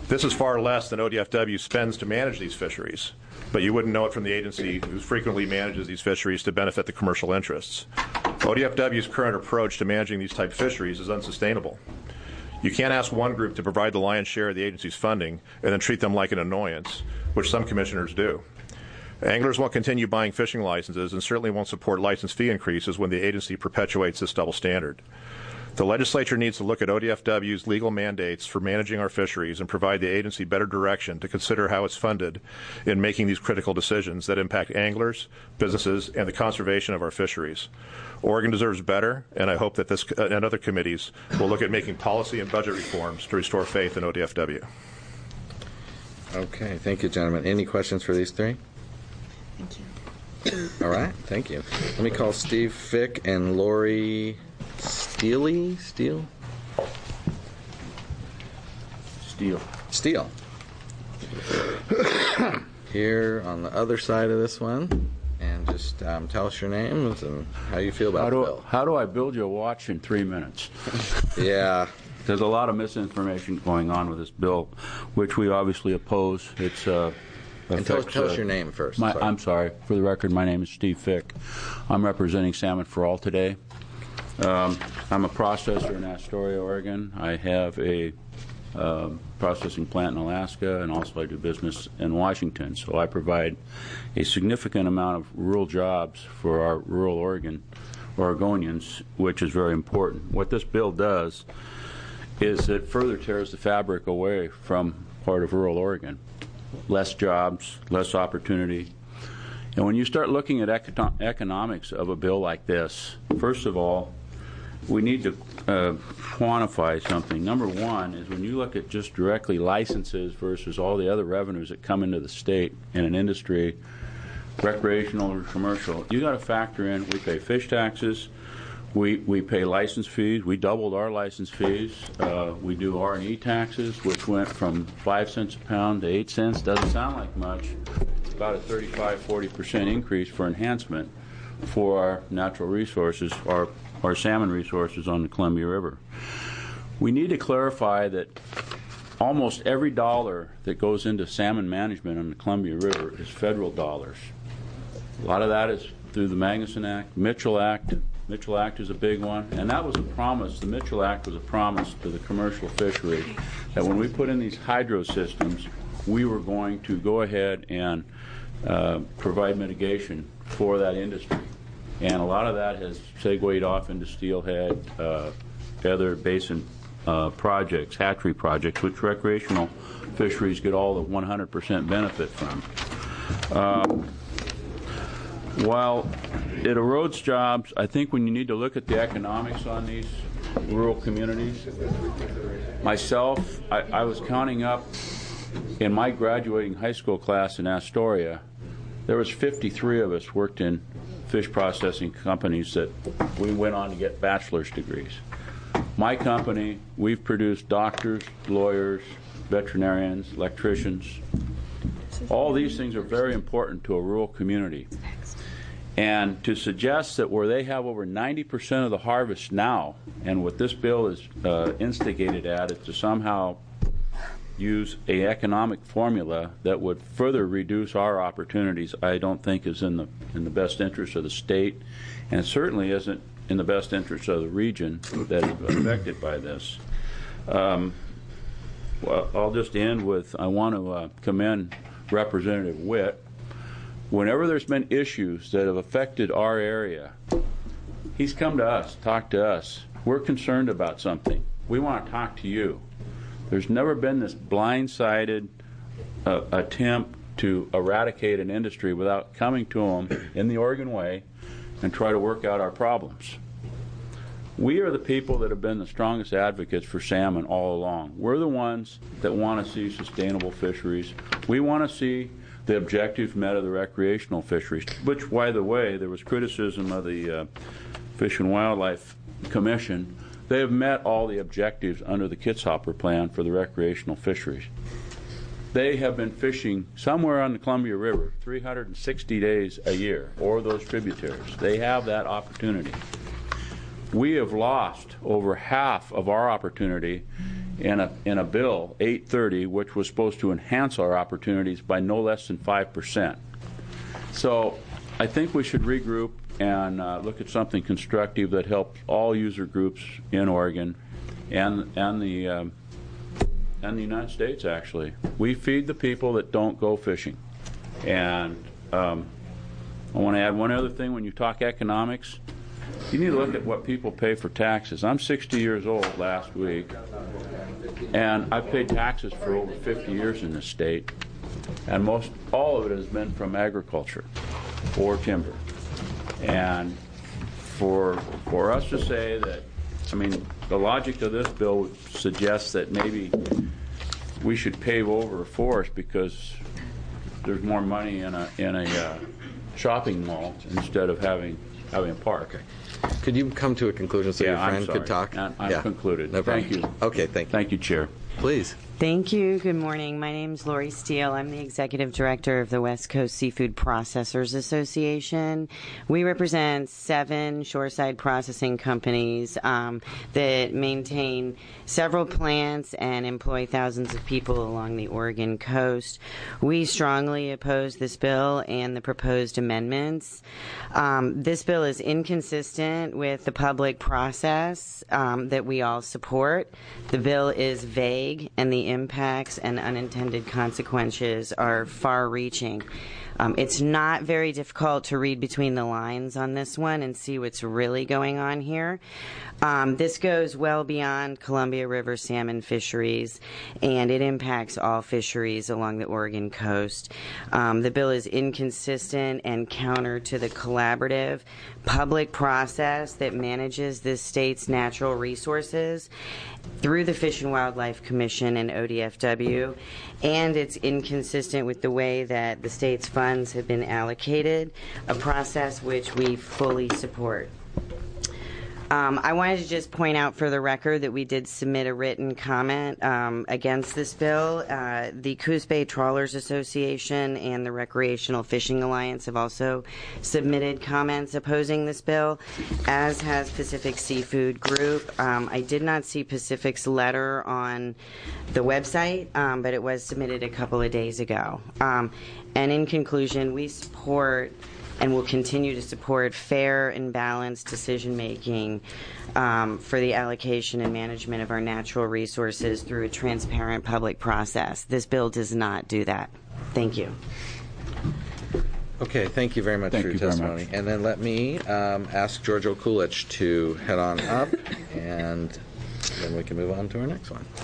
This is far less than O D F W spends to manage these fisheries, but you wouldn't know it from the agency who frequently manages these fisheries to benefit the commercial interests. O D F W's current approach to managing these type of fisheries is unsustainable. You can't ask one group to provide the lion's share of the agency's funding and then treat them like an annoyance, which some commissioners do. Anglers won't continue buying fishing licenses and certainly won't support license fee increases when the agency perpetuates this double standard. The legislature needs to look at O D F W's legal mandates for managing our fisheries and provide the agency better direction to consider how it's funded in making these critical decisions that impact anglers, businesses, and the conservation of our fisheries. Oregon deserves better, and I hope that this and other committees will look at making policy and budget reforms to restore faith in O D F W. Okay, thank you, gentlemen. Any questions for these three? Thank you. All right, thank you. Let me call Steve Fick and Lori Steele. Steele? Steele. Steele. Here on the other side of this one. And just um, tell us your names and how you feel about how the do, bill. How do I build you a watch in three minutes? Yeah. There's a lot of misinformation going on with this bill, which we obviously oppose. It's uh, And tell, affects, tell us uh, your name first. My, sorry. I'm sorry. For the record, my name is Steve Fick. I'm representing Salmon for All today. Um, I'm a processor in Astoria, Oregon. I have a uh, processing plant in Alaska, and also I do business in Washington. So I provide a significant amount of rural jobs for our rural Oregon Oregonians, which is very important. What this bill does is it further tears the fabric away from part of rural Oregon. Less jobs, less opportunity. And when you start looking at econo- economics of a bill like this, first of all, we need to uh, quantify something. Number one is when you look at just directly licenses versus all the other revenues that come into the state in an industry, recreational or commercial, you got to factor in we pay fish taxes, we we pay license fees. We doubled our license fees. Uh, we do R and E taxes, which went from five cents a pound to eight cents. Doesn't sound like much. It's about a thirty-five, forty percent increase for enhancement for our natural resources, our our salmon resources on the Columbia River. We need to clarify that almost every dollar that goes into salmon management on the Columbia River is federal dollars. A lot of that is through the Magnuson Act, Mitchell Act. Mitchell Act is a big one, and that was a promise. The Mitchell Act was a promise to the commercial fishery that when we put in these hydro systems, we were going to go ahead and uh, provide mitigation for that industry. And a lot of that has segued off into steelhead, uh, other basin uh, projects, hatchery projects, which recreational fisheries get all the one hundred percent benefit from. Um, while it erodes jobs, I think when you need to look at the economics on these rural communities, myself, I, I was counting up in my graduating high school class in Astoria, there was fifty-three of us worked in fish processing companies that we went on to get bachelor's degrees. My company, we've produced doctors, lawyers, veterinarians, electricians. All these things are very important to a rural community. And to suggest that where they have over ninety percent of the harvest now, and what this bill is uh, instigated at, is to somehow use a economic formula that would further reduce our opportunities, I don't think is in the in the best interest of the state, and it certainly isn't in the best interest of the region that is affected by this. Um, well, I'll just end with, I want to uh, commend Representative Witt. Whenever there's been issues that have affected our area, he's come to us, talked to us. We're concerned about something. We want to talk to you. There's never been this blindsided uh, attempt to eradicate an industry without coming to them in the Oregon way and try to work out our problems. We are the people that have been the strongest advocates for salmon all along. We're the ones that want to see sustainable fisheries. We want to see the objectives met of the recreational fisheries, which, by the way, there was criticism of the uh, Fish and Wildlife Commission. They have met all the objectives under the Kitzhaber Plan for the recreational fisheries. They have been fishing somewhere on the Columbia River three hundred sixty days a year, or those tributaries. They have that opportunity. We have lost over half of our opportunity in a, in a bill, eight thirty, which was supposed to enhance our opportunities by no less than five percent. So I think we should regroup and uh, look at something constructive that helps all user groups in Oregon and, and, the, um, and the United States, actually. We feed the people that don't go fishing. And um, I want to add one other thing. When you talk economics, you need to look at what people pay for taxes. I'm sixty years old last week, and I've paid taxes for over fifty years in this state, and most all of it has been from agriculture or timber. And for for us to say that, I mean, the logic of this bill would suggest that maybe we should pave over a forest because there's more money in a in a uh, shopping mall instead of having having a park. Okay. Could you come to a conclusion so yeah, your friend I'm sorry. could talk? I'm, I'm yeah. concluded. No Thank you. Okay, thank you. Thank you, Chair. Please. Thank you. Good morning. My name is Lori Steele. I'm the Executive Director of the West Coast Seafood Processors Association. We represent seven shoreside processing companies um, that maintain several plants and employ thousands of people along the Oregon coast. We strongly oppose this bill and the proposed amendments. Um, this bill is inconsistent with the public process um, that we all support. The bill is vague, and the impacts and unintended consequences are far-reaching. Um, it's not very difficult to read between the lines on this one and see what's really going on here. Um, this goes well beyond Columbia River salmon fisheries, and it impacts all fisheries along the Oregon coast. Um, the bill is inconsistent and counter to the collaborative public process that manages this state's natural resources through the Fish and Wildlife Commission and O D F W, and it's inconsistent with the way that the state's funds have been allocated, a process which we fully support. Um, I wanted to just point out for the record that we did submit a written comment um, against this bill. Uh, the Coos Bay Trawlers Association and the Recreational Fishing Alliance have also submitted comments opposing this bill, as has Pacific Seafood Group. Um, I did not see Pacific's letter on the website, um, but it was submitted a couple of days ago. Um, and in conclusion, we support and will continue to support fair and balanced decision-making um, for the allocation and management of our natural resources through a transparent public process. This bill does not do that. Thank you. Okay, thank you very much Thank for your you very testimony. much. And then let me um, ask Giorgio Kulich to head on up, and then we can move on to our next one.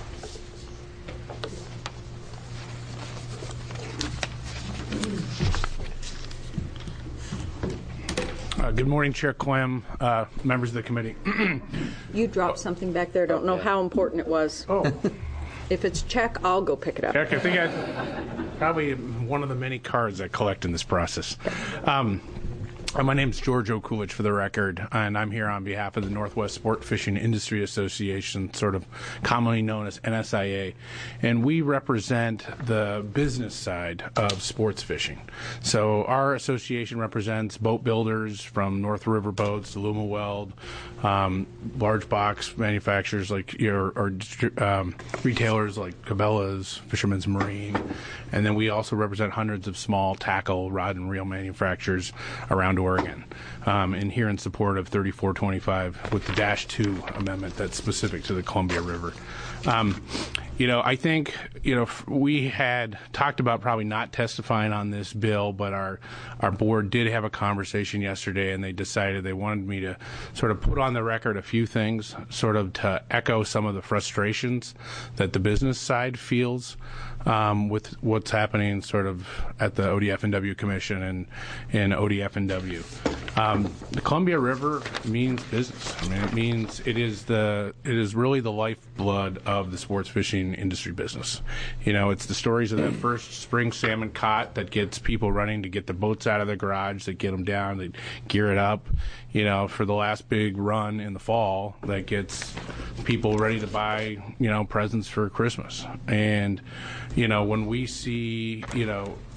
Uh, good morning, Chair Clem, uh, members of the committee. You dropped something back there. Don't know how important it was. Oh. If it's check, I'll go pick it up. Heck, I think I probably one of the many cards I collect in this process. Um, Uh, my name is Giorgio Kulich, for the record, and I'm here on behalf of the Northwest Sport Fishing Industry Association, sort of commonly known as N S I A, and we represent the business side of sports fishing. So our association represents boat builders from North River Boats to Luma Weld, um, large box manufacturers like your or um, retailers like Cabela's, Fisherman's Marine, and then we also represent hundreds of small tackle, rod and reel manufacturers around Oregon, um, and here in support of thirty-four twenty-five with the Dash two amendment that's specific to the Columbia River. Um, you know, I think, you know, we had talked about probably not testifying on this bill, but our, our board did have a conversation yesterday, and they decided they wanted me to sort of put on the record a few things, sort of to echo some of the frustrations that the business side feels um, with what's happening sort of at the O D F and W Commission and in O D F and W. Um, the Columbia River means business. I mean, it means it is the it is really the lifeblood of the sports fishing industry business. You know, it's the stories of that first spring salmon caught that gets people running to get the boats out of the garage, that get them down, that gear it up. You know, for the last big run in the fall, that gets people ready to buy, you know, presents for Christmas. And, you know, when we see, you know,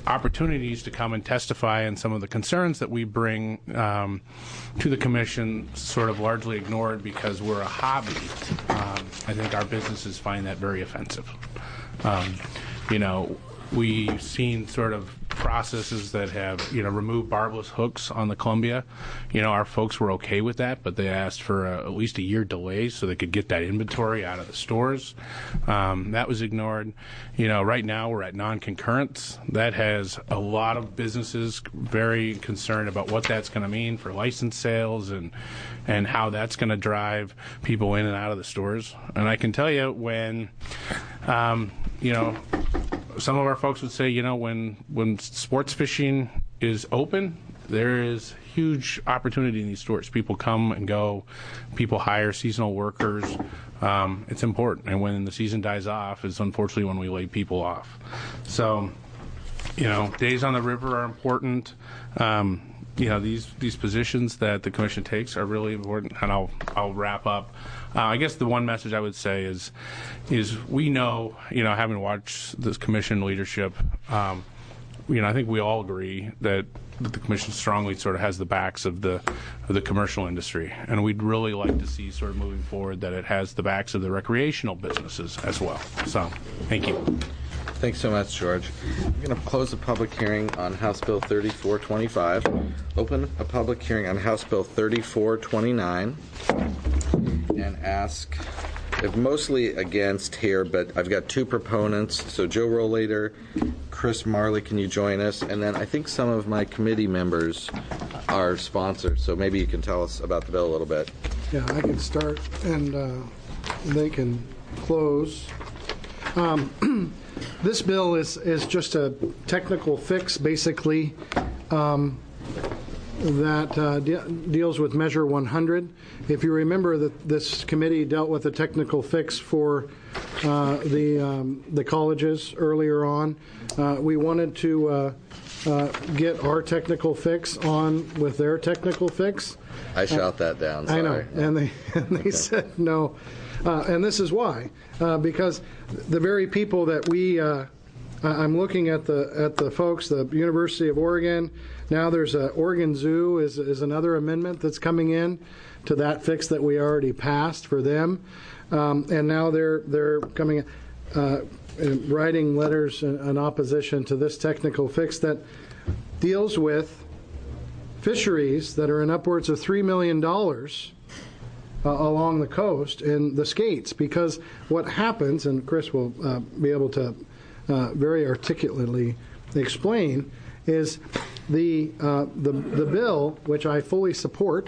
opportunities to come and testify, and some of the concerns that we bring um, to the commission sort of largely ignored because we're a hobby. Um, I think our businesses find that very offensive. Um, you know, we've seen sort of processes that have, you know, removed barbless hooks on the Columbia. You know, our folks were okay with that, but they asked for a, at least a year delay so they could get that inventory out of the stores. Um, that was ignored. You know, right now we're at non-concurrence. That has a lot of businesses very concerned about what that's going to mean for license sales and and how that's going to drive people in and out of the stores. And I can tell you when, um, you know, some of our folks would say, you know, when when sports fishing is open, there is huge opportunity in these stores. People come and go. People hire seasonal workers. Um, it's important. And when the season dies off is unfortunately when we lay people off. So, you know, days on the river are important. Um, you know, these these positions that the commission takes are really important. And I'll I'll wrap up. Uh, I guess the one message I would say is, is we know, you know, having watched this commission leadership, um, you know, I think we all agree that, that the commission strongly sort of has the backs of the of the commercial industry, and we'd really like to see sort of moving forward that it has the backs of the recreational businesses as well. So, thank you. Thanks so much, George. We're going to close the public hearing on House Bill thirty-four twenty-five. Open a public hearing on House Bill thirty-four twenty-nine. And ask, if mostly against here, but I've got two proponents. So Joe Rollator, Chris Marley, can you join us? And then I think some of my committee members are sponsors. So maybe you can tell us about the bill a little bit. Yeah, I can start, and uh, they can close. Um, this bill is, is just a technical fix, basically, um, that uh, de- deals with Measure one hundred. If you remember that this committee dealt with a technical fix for uh, the um, the colleges earlier on, uh, we wanted to uh, uh, get our technical fix on with their technical fix. I shot that down. Sorry. I know, and they and they okay. said no, uh, and this is why, uh, because the very people that we. Uh, I'm looking at the at the folks, the University of Oregon. Now there's a Oregon Zoo is is another amendment that's coming in to that fix that we already passed for them, um, and now they're they're coming, uh, writing letters in, in opposition to this technical fix that deals with fisheries that are in upwards of three million dollars uh, along the coast and the Skates. Because what happens, and Chris will uh, be able to. Uh, very articulately explain, is the, uh, the the bill, which I fully support,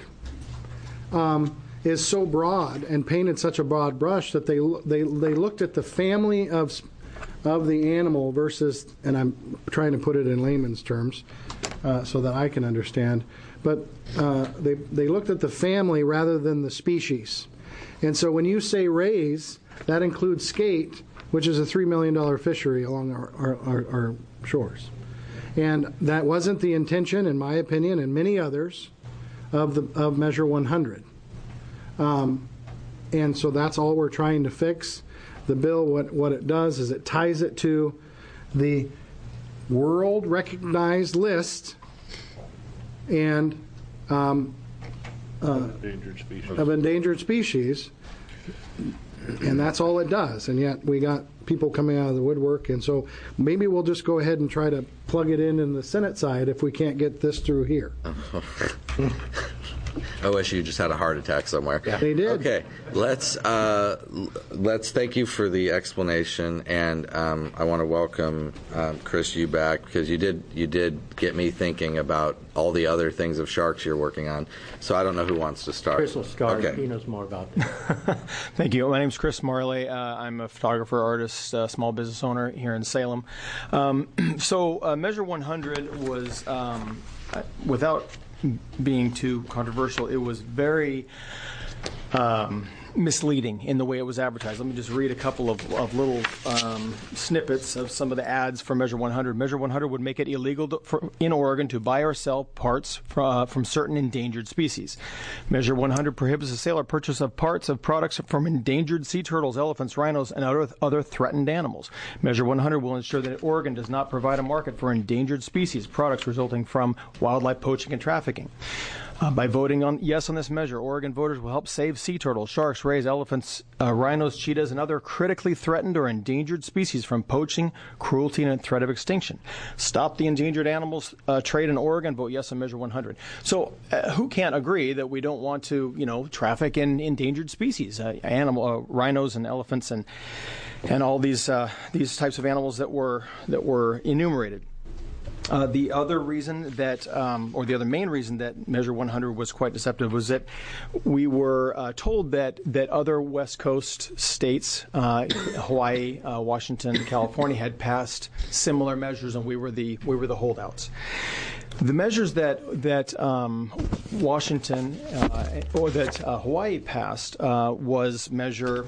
um, is so broad and painted such a broad brush that they they they looked at the family of of the animal versus, and I'm trying to put it in layman's terms uh, so that I can understand, but uh, they they looked at the family rather than the species, and so when you say raise, that includes skate, which is a three million dollars fishery along our, our, our, our shores. And that wasn't the intention, in my opinion, and many others, of the of Measure one hundred. Um, and so that's all we're trying to fix. The bill, what, what it does is it ties it to the world-recognized list and um, uh, endangered species. of endangered species. And that's all it does. And yet we got people coming out of the woodwork. And so maybe we'll just go ahead and try to plug it in in the Senate side if we can't get this through here. O S U just had a heart attack somewhere. Yeah. They did. Okay, let's uh, let's thank you for the explanation, and um, I want to welcome um, Chris you back, because you did you did get me thinking about all the other things of sharks you're working on. So I don't know who wants to start. Chris will start. Okay. He knows more about that. Thank you. My name's Chris Marley. Uh, I'm a photographer, artist, uh, small business owner here in Salem. Um, so uh, Measure one hundred was, um, without being too controversial, it was very um, misleading in the way it was advertised. Let me just read a couple of, of little um, snippets of some of the ads for Measure one hundred. Measure one hundred would make it illegal to, for, in Oregon to buy or sell parts from, uh, from certain endangered species. Measure one hundred prohibits the sale or purchase of parts of products from endangered sea turtles, elephants, rhinos, and other, other threatened animals. Measure one hundred will ensure that Oregon does not provide a market for endangered species, products resulting from wildlife poaching and trafficking. Uh, by voting on yes on this measure, Oregon voters will help save sea turtles, sharks, rays, elephants, uh, rhinos, cheetahs, and other critically threatened or endangered species from poaching, cruelty, and threat of extinction. Stop the endangered animals uh, trade in Oregon. Vote yes on Measure one hundred. So, uh, who can't agree that we don't want to, you know, traffic in endangered species, uh, animal, uh, rhinos and elephants, and and all these uh, these types of animals that were that were enumerated. Uh, the other reason that, um, or the other main reason that Measure one hundred was quite deceptive was that we were uh, told that, that other West Coast states, uh, Hawaii, uh, Washington, California, had passed similar measures, and we were the we were the holdouts. The measures that that um, Washington uh, or that uh, Hawaii passed uh, was Measure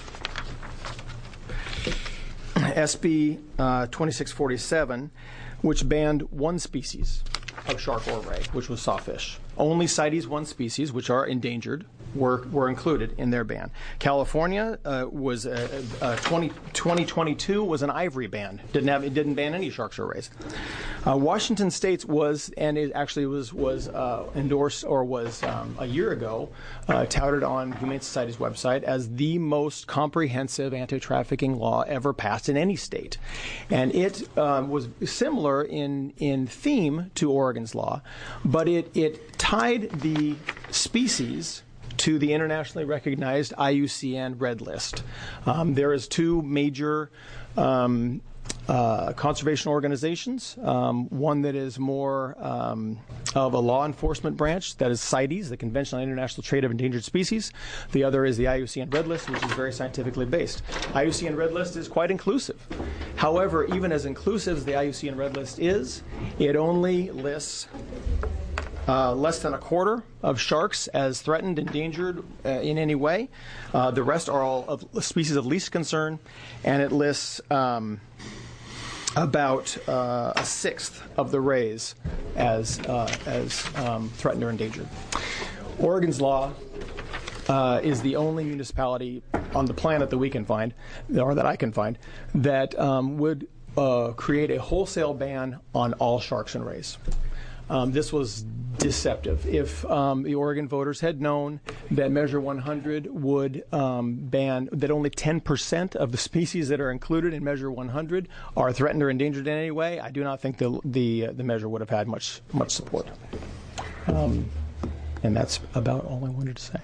S B uh, twenty-six forty-seven. Which banned one species of shark or ray, which was sawfish. Only CITES one species, which are endangered, were were included in their ban. California uh, was uh, uh, twenty twenty-two was an ivory ban. Didn't have it didn't ban any sharks or rays. Uh, Washington State was, and it actually was was uh, endorsed or was um, a year ago uh, touted on Humane Society's website as the most comprehensive anti-trafficking law ever passed in any state, and it um, was similar in in theme to Oregon's law, but it it tied the species to the internationally recognized I U C N Red List. Um, there is two major um, uh, conservation organizations, um, one that is more um, of a law enforcement branch, that is CITES, the Convention on International Trade of Endangered Species. The other is the I U C N Red List, which is very scientifically based. I U C N Red List is quite inclusive. However, even as inclusive as the I U C N Red List is, it only lists Uh, less than a quarter of sharks as threatened, endangered uh, in any way. Uh, the rest are all of species of least concern, and it lists um, about uh, a sixth of the rays as uh, as um, threatened or endangered. Oregon's law uh, is the only municipality on the planet that we can find, or that I can find, that um, would uh, create a wholesale ban on all sharks and rays. Um, this was deceptive. If um, the Oregon voters had known that Measure one hundred would um, ban, that only ten percent of the species that are included in Measure one hundred are threatened or endangered in any way, I do not think the the, uh, the measure would have had much much support. Um, and that's about all I wanted to say.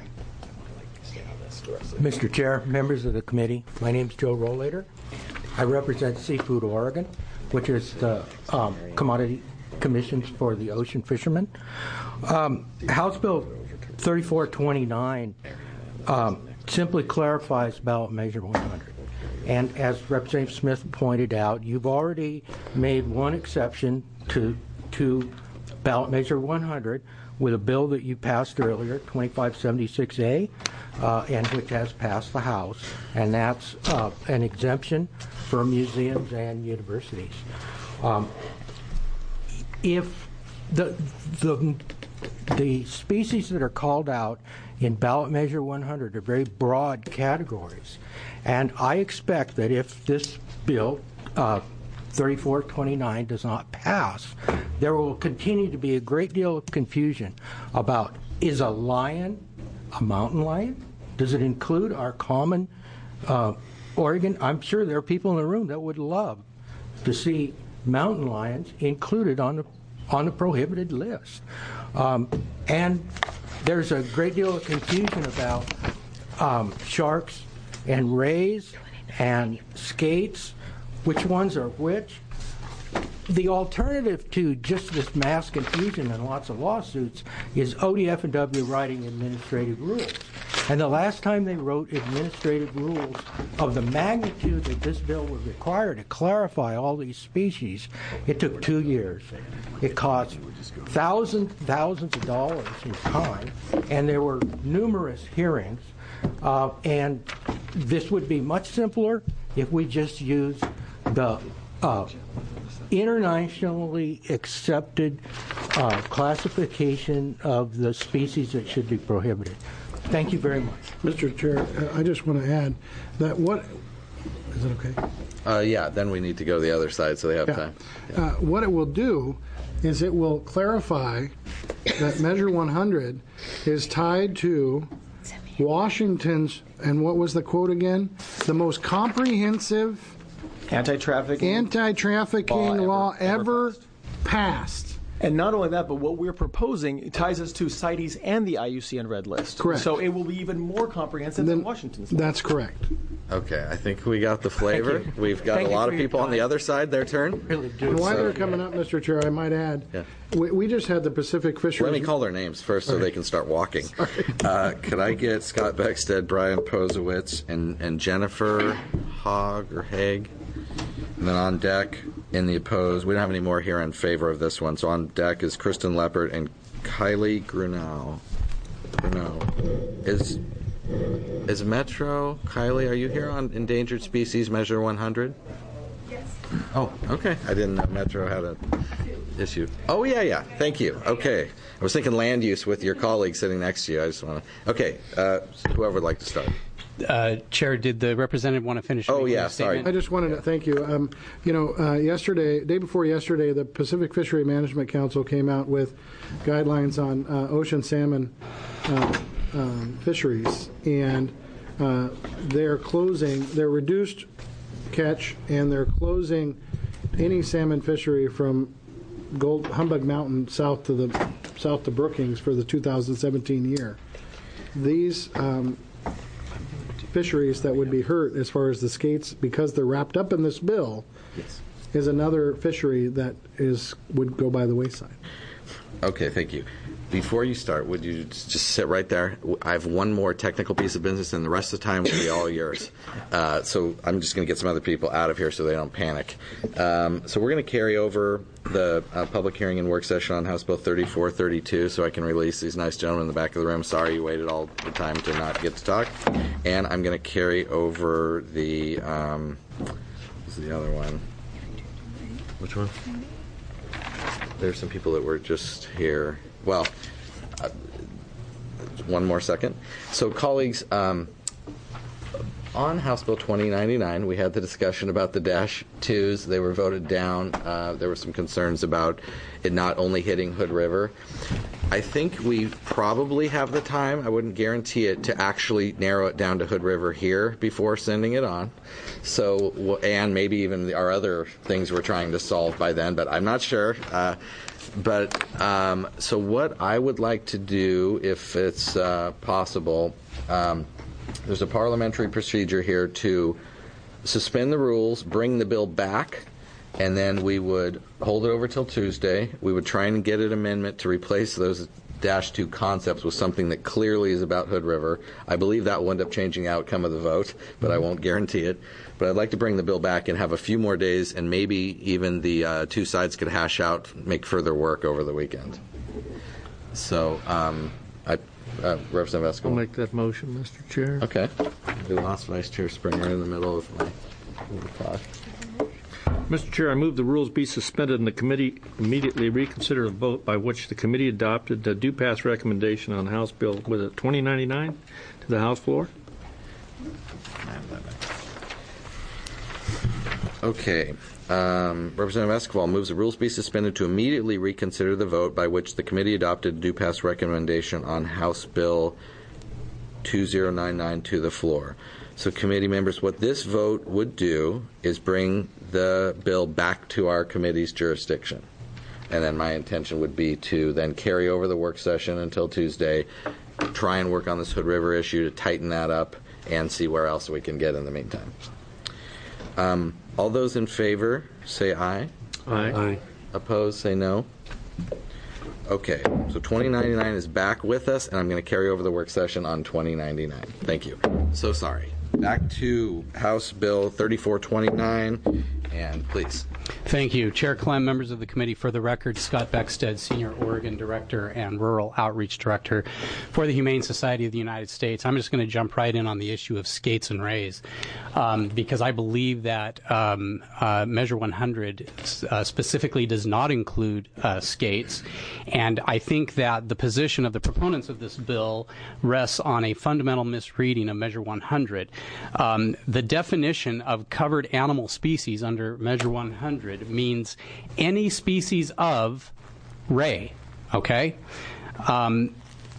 Mister Chair, members of the committee, my name is Joe Rollator. I represent Seafood Oregon, which is the um, commodity commissions for the ocean fishermen. Um, House Bill thirty-four twenty-nine um, simply clarifies ballot measure one hundred. And as Representative Smith pointed out, you've already made one exception to to ballot measure one hundred with a bill that you passed earlier, twenty-five seventy-six A, uh, and which has passed the House, and that's uh, an exemption for museums and universities. Um, If the, the the species that are called out in ballot measure one hundred are very broad categories, and I expect that if this bill uh, thirty-four twenty-nine does not pass, there will continue to be a great deal of confusion about, is a lion a mountain lion? Does it include our common uh, Oregon? I'm sure there are people in the room that would love to see mountain lions included on the on the prohibited list. Um, and there's a great deal of confusion about um, sharks and rays and skates, which ones are which. The alternative to just this mass confusion and lots of lawsuits is O D F and W writing administrative rules. And the last time they wrote administrative rules of the magnitude that this bill would require to clarify all these species, it took two years. It cost thousands, thousands of dollars in time, and there were numerous hearings. Uh, and this would be much simpler if we just use the uh, internationally accepted uh, classification of the species that should be prohibited. Thank you very much. Mister Chair, I just want to add that what, is it okay? Uh, yeah, then we need to go to the other side so they have Yeah. time. Uh, what it will do is it will clarify that Measure one hundred is tied to Washington's, and what was the quote again? The most comprehensive Anti-trafficking anti-trafficking law ever, ever passed. And not only that, but what we're proposing it ties us to CITES and the I U C N Red List. Correct. So it will be even more comprehensive Then, than Washington's law. That's correct. Okay, I think we got the flavor. We've got Thank a you lot for of your people on the time. other side, their turn. Really do. And while So- they're coming up, Mister Chair, I might add, Yeah. we, we just had the Pacific Fisheries. Let me call their names first so Okay. they can start walking. Uh, could I get Scott Beckstead, Brian Posewitz, and, and Jennifer Hogg or Haig? And then on deck, in the opposed, we don't have any more here in favor of this one. So on deck is Kristen Leppert and Kylie Grunow. Grunow. Is, is Metro, Kylie, are you here on Endangered Species Measure one hundred? Yes. Oh, okay. I didn't know Metro had a issue. Oh, yeah, yeah. Thank you. Okay. I was thinking land use with your colleague sitting next to you. I just want to. Okay. Uh, whoever would like to start. Uh, Chair, did the representative want to finish? Oh, making yeah, a statement? I just wanted to thank you. Um, you know, uh, yesterday, day before yesterday, the Pacific Fishery Management Council came out with guidelines on uh, ocean salmon uh, um, fisheries, and uh, they're closing, they're reduced catch, and they're closing any salmon fishery from Gold Humbug Mountain south to the south to Brookings for the two thousand seventeen year. These um, fisheries that would be hurt as far as the skates, because they're wrapped up in this bill, yes. is another fishery that is would go by the wayside. Okay, thank you. Before you start, would you just sit right there? I have one more technical piece of business, and the rest of the time will be all yours. Uh, so I'm just going to get some other people out of here so they don't panic. Um, so we're going to carry over the uh, public hearing and work session on House Bill thirty-four thirty-two so I can release these nice gentlemen in the back of the room. Sorry you waited all the time to not get to talk. And I'm going to carry over the, um, what's the other one? Which one? There's some people that were just here. Well, uh, one more second. So, colleagues, um, on House Bill twenty ninety-nine, we had the discussion about the dash twos. They were voted down. Uh, there were some concerns about it not only hitting Hood River. I think we probably have the time, I wouldn't guarantee it, to actually narrow it down to Hood River here before sending it on. So, and maybe even our other things we're trying to solve by then, but I'm not sure. Uh, But um, so what I would like to do, if it's uh, possible, um, there's a parliamentary procedure here to suspend the rules, bring the bill back, and then we would hold it over till Tuesday. We would try and get an amendment to replace those dash two concepts with something that clearly is about Hood River. I believe that will end up changing the outcome of the vote, but I won't guarantee it. But I'd like to bring the bill back and have a few more days, and maybe even the uh, two sides could hash out, make further work over the weekend. So, um, I, uh, Representative Escamilla. I'll make that motion, Mister Chair. Okay. We lost Vice Chair Springer in the middle of my thought. Mister Chair, I move the rules be suspended and the committee immediately reconsider a vote by which the committee adopted the due pass recommendation on House Bill, was it twenty ninety-nine, to the House floor? Okay. Um, Representative Esquivel moves the rules be suspended to immediately reconsider the vote by which the committee adopted due pass recommendation on House Bill two thousand ninety-nine to the floor. So, committee members, what this vote would do is bring the bill back to our committee's jurisdiction. And then my intention would be to then carry over the work session until Tuesday, try and work on this Hood River issue to tighten that up, and see where else we can get in the meantime. Um, all those in favor, say aye. Aye. Aye. Opposed, say no. Okay, so twenty ninety-nine is back with us, and I'm going to carry over the work session on twenty ninety-nine. Thank you. So sorry. back to House Bill thirty-four twenty-nine, and please. Thank you. Chair Clem, members of the committee, for the record, Scott Beckstead, Senior Oregon Director and Rural Outreach Director for the Humane Society of the United States. I'm just going to jump right in on the issue of skates and rays, um, because I believe that um, uh, Measure one hundred uh, specifically does not include uh, skates, and I think that the position of the proponents of this bill rests on a fundamental misreading of Measure one hundred. Um, the definition of covered animal species under Measure one hundred means any species of ray, okay? Um,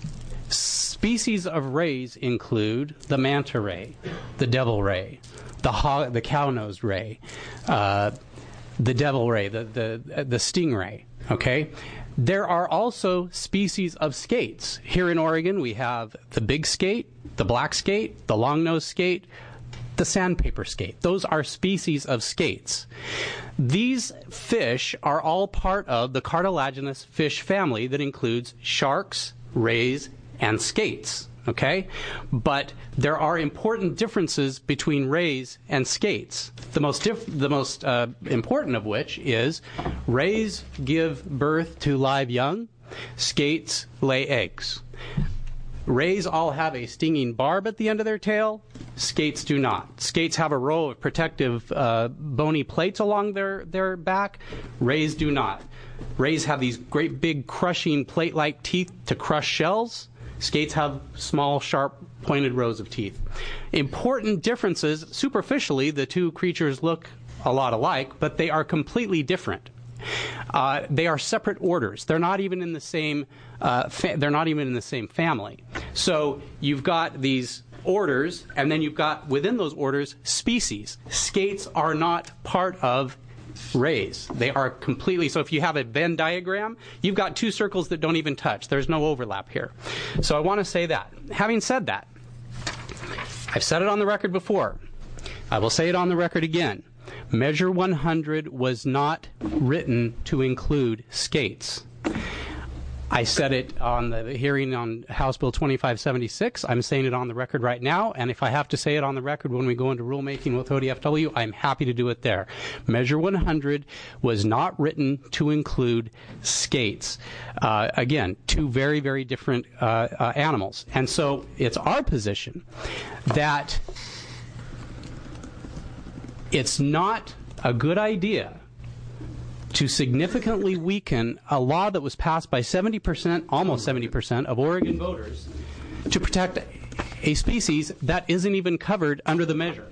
species of rays include the manta ray, the devil ray, the ho- the cow-nosed ray, uh, the devil ray, the, the, the stingray, okay? There are also species of skates. Here in Oregon, we have the big skate, the black skate, the long-nosed skate, the sandpaper skate. Those are species of skates. These fish are all part of the cartilaginous fish family that includes sharks, rays, and skates. Okay? But there are important differences between rays and skates. The most dif- the most uh, important of which is rays give birth to live young, skates lay eggs. Rays all have a stinging barb at the end of their tail. Skates do not. Skates have a row of protective uh, bony plates along their, their back. Rays do not. Rays have these great big crushing plate-like teeth to crush shells. Skates have small, sharp, pointed rows of teeth. Important differences. Superficially, the two creatures look a lot alike, but they are completely different. Uh, they are separate orders. They're not even in the same. Uh, fa- they're not even in the same family. So you've got these orders, and then you've got within those orders species. Skates are not part of rays. They are completely. So if you have a Venn diagram, you've got two circles that don't even touch. There's no overlap here. So I want to say that. Having said that, I've said it on the record before. I will say it on the record again. Measure one hundred was not written to include skates. I said it on the hearing on House Bill twenty-five seventy-six. I'm saying it on the record right now, and if I have to say it on the record when we go into rulemaking with O D F W, I'm happy to do it there. Measure one hundred was not written to include skates. Uh, again, two very, very different uh, uh, animals. And so it's our position that it's not a good idea to significantly weaken a law that was passed by seventy percent, almost seventy percent of Oregon voters to protect a species that isn't even covered under the measure.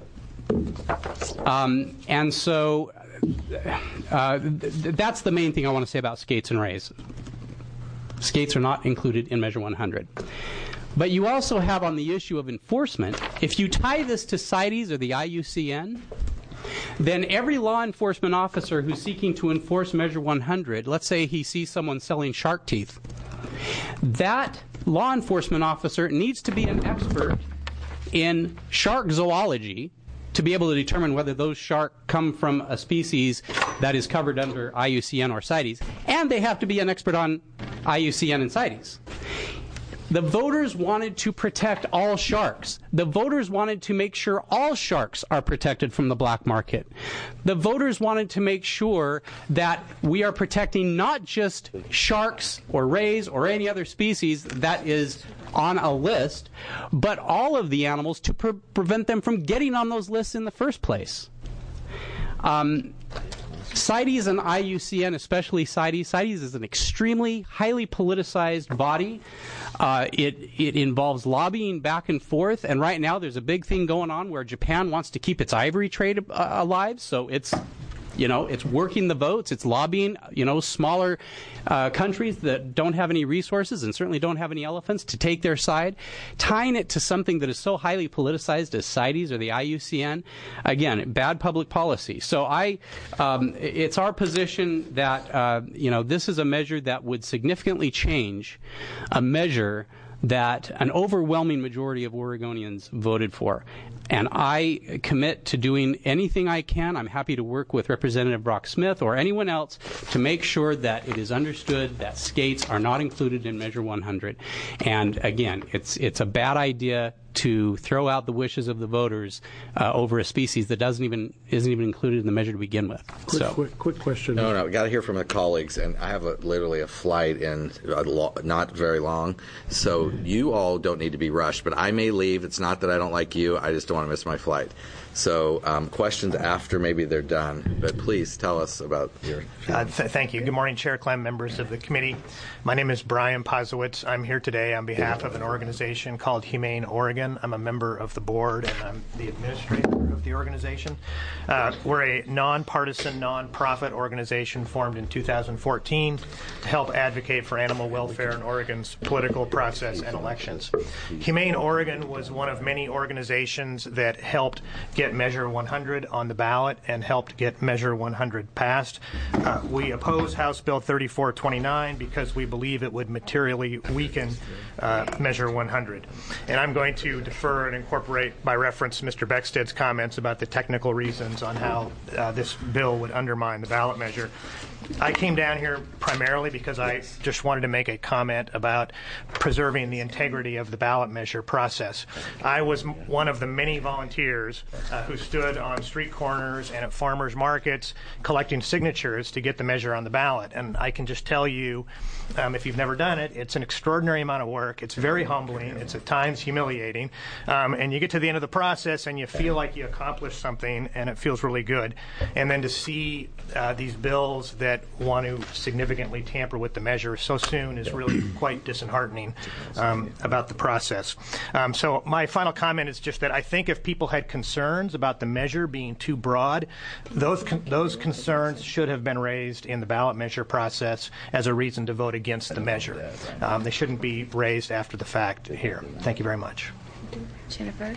Um, and so uh, th- that's the main thing I want to say about skates and rays. Skates are not included in Measure one hundred. But you also have on the issue of enforcement, if you tie this to CITES or the I U C N, then every law enforcement officer who's seeking to enforce Measure one hundred, let's say he sees someone selling shark teeth, that law enforcement officer needs to be an expert in shark zoology to be able to determine whether those shark come from a species that is covered under I U C N or CITES, and they have to be an expert on I U C N and CITES. The voters wanted to protect all sharks. The voters wanted to make sure all sharks are protected from the black market. The voters wanted to make sure that we are protecting not just sharks or rays or any other species that is on a list, but all of the animals to pre- prevent them from getting on those lists in the first place. Um, CITES and I U C N, especially CITES, CITES is an extremely highly politicized body. Uh, it it involves lobbying back and forth, and right now there's a big thing going on where Japan wants to keep its ivory trade uh, alive, so it's You know, it's working the votes. It's lobbying, you know, smaller uh, countries that don't have any resources and certainly don't have any elephants to take their side, tying it to something that is so highly politicized as CITES or the I U C N. Again, bad public policy. So I, um, it's our position that, uh, you know, this is a measure that would significantly change a measure that an overwhelming majority of Oregonians voted for. And I commit to doing anything I can. I'm happy to work with Representative Brock Smith or anyone else to make sure that it is understood that skates are not included in Measure one hundred. And again, it's it's a bad idea to throw out the wishes of the voters uh, over a species that doesn't even isn't even included in the measure to begin with. Quick, so, quick, quick question. No, no, we got to hear from the colleagues, and I have a, literally a flight in a lo- not very long, so you all don't need to be rushed. But I may leave. It's not that I don't like you. I just don't want to miss my flight. So um, questions after maybe they're done. But please tell us about your. Uh, th- thank you. Good morning, Chair Clem, members of the committee. My name is Brian Pozowitz. I'm here today on behalf of an organization called Humane Oregon. I'm a member of the board, and I'm the administrator of the organization. Uh, we're a nonpartisan, nonprofit organization formed in two thousand fourteen to help advocate for animal welfare in Oregon's political process and elections. Humane Oregon was one of many organizations that helped get Measure one hundred on the ballot and helped get Measure one hundred passed. Uh, we oppose House Bill thirty-four twenty-nine because we believe it would materially weaken uh, Measure one hundred. And I'm going to defer and incorporate by reference Mister Beckstead's comments about the technical reasons on how uh, this bill would undermine the ballot measure. I came down here primarily because I just wanted to make a comment about preserving the integrity of the ballot measure process. I was m- one of the many volunteers uh, who stood on street corners and at farmers markets collecting signatures to get the measure on the ballot. And I can just tell you, um, if you've never done it, it's an extraordinary amount of work. It's very humbling. It's at times humiliating. Um, and you get to the end of the process and you feel like you accomplished something and it feels really good. And then to see uh, these bills that want to significantly tamper with the measure so soon is really quite disheartening um, about the process. Um, so my final comment is just that I think if people had concerns about the measure being too broad, those con- those concerns should have been raised in the ballot measure process as a reason to vote against the measure. Um, they shouldn't be raised after the fact here. Thank you very much. Jennifer?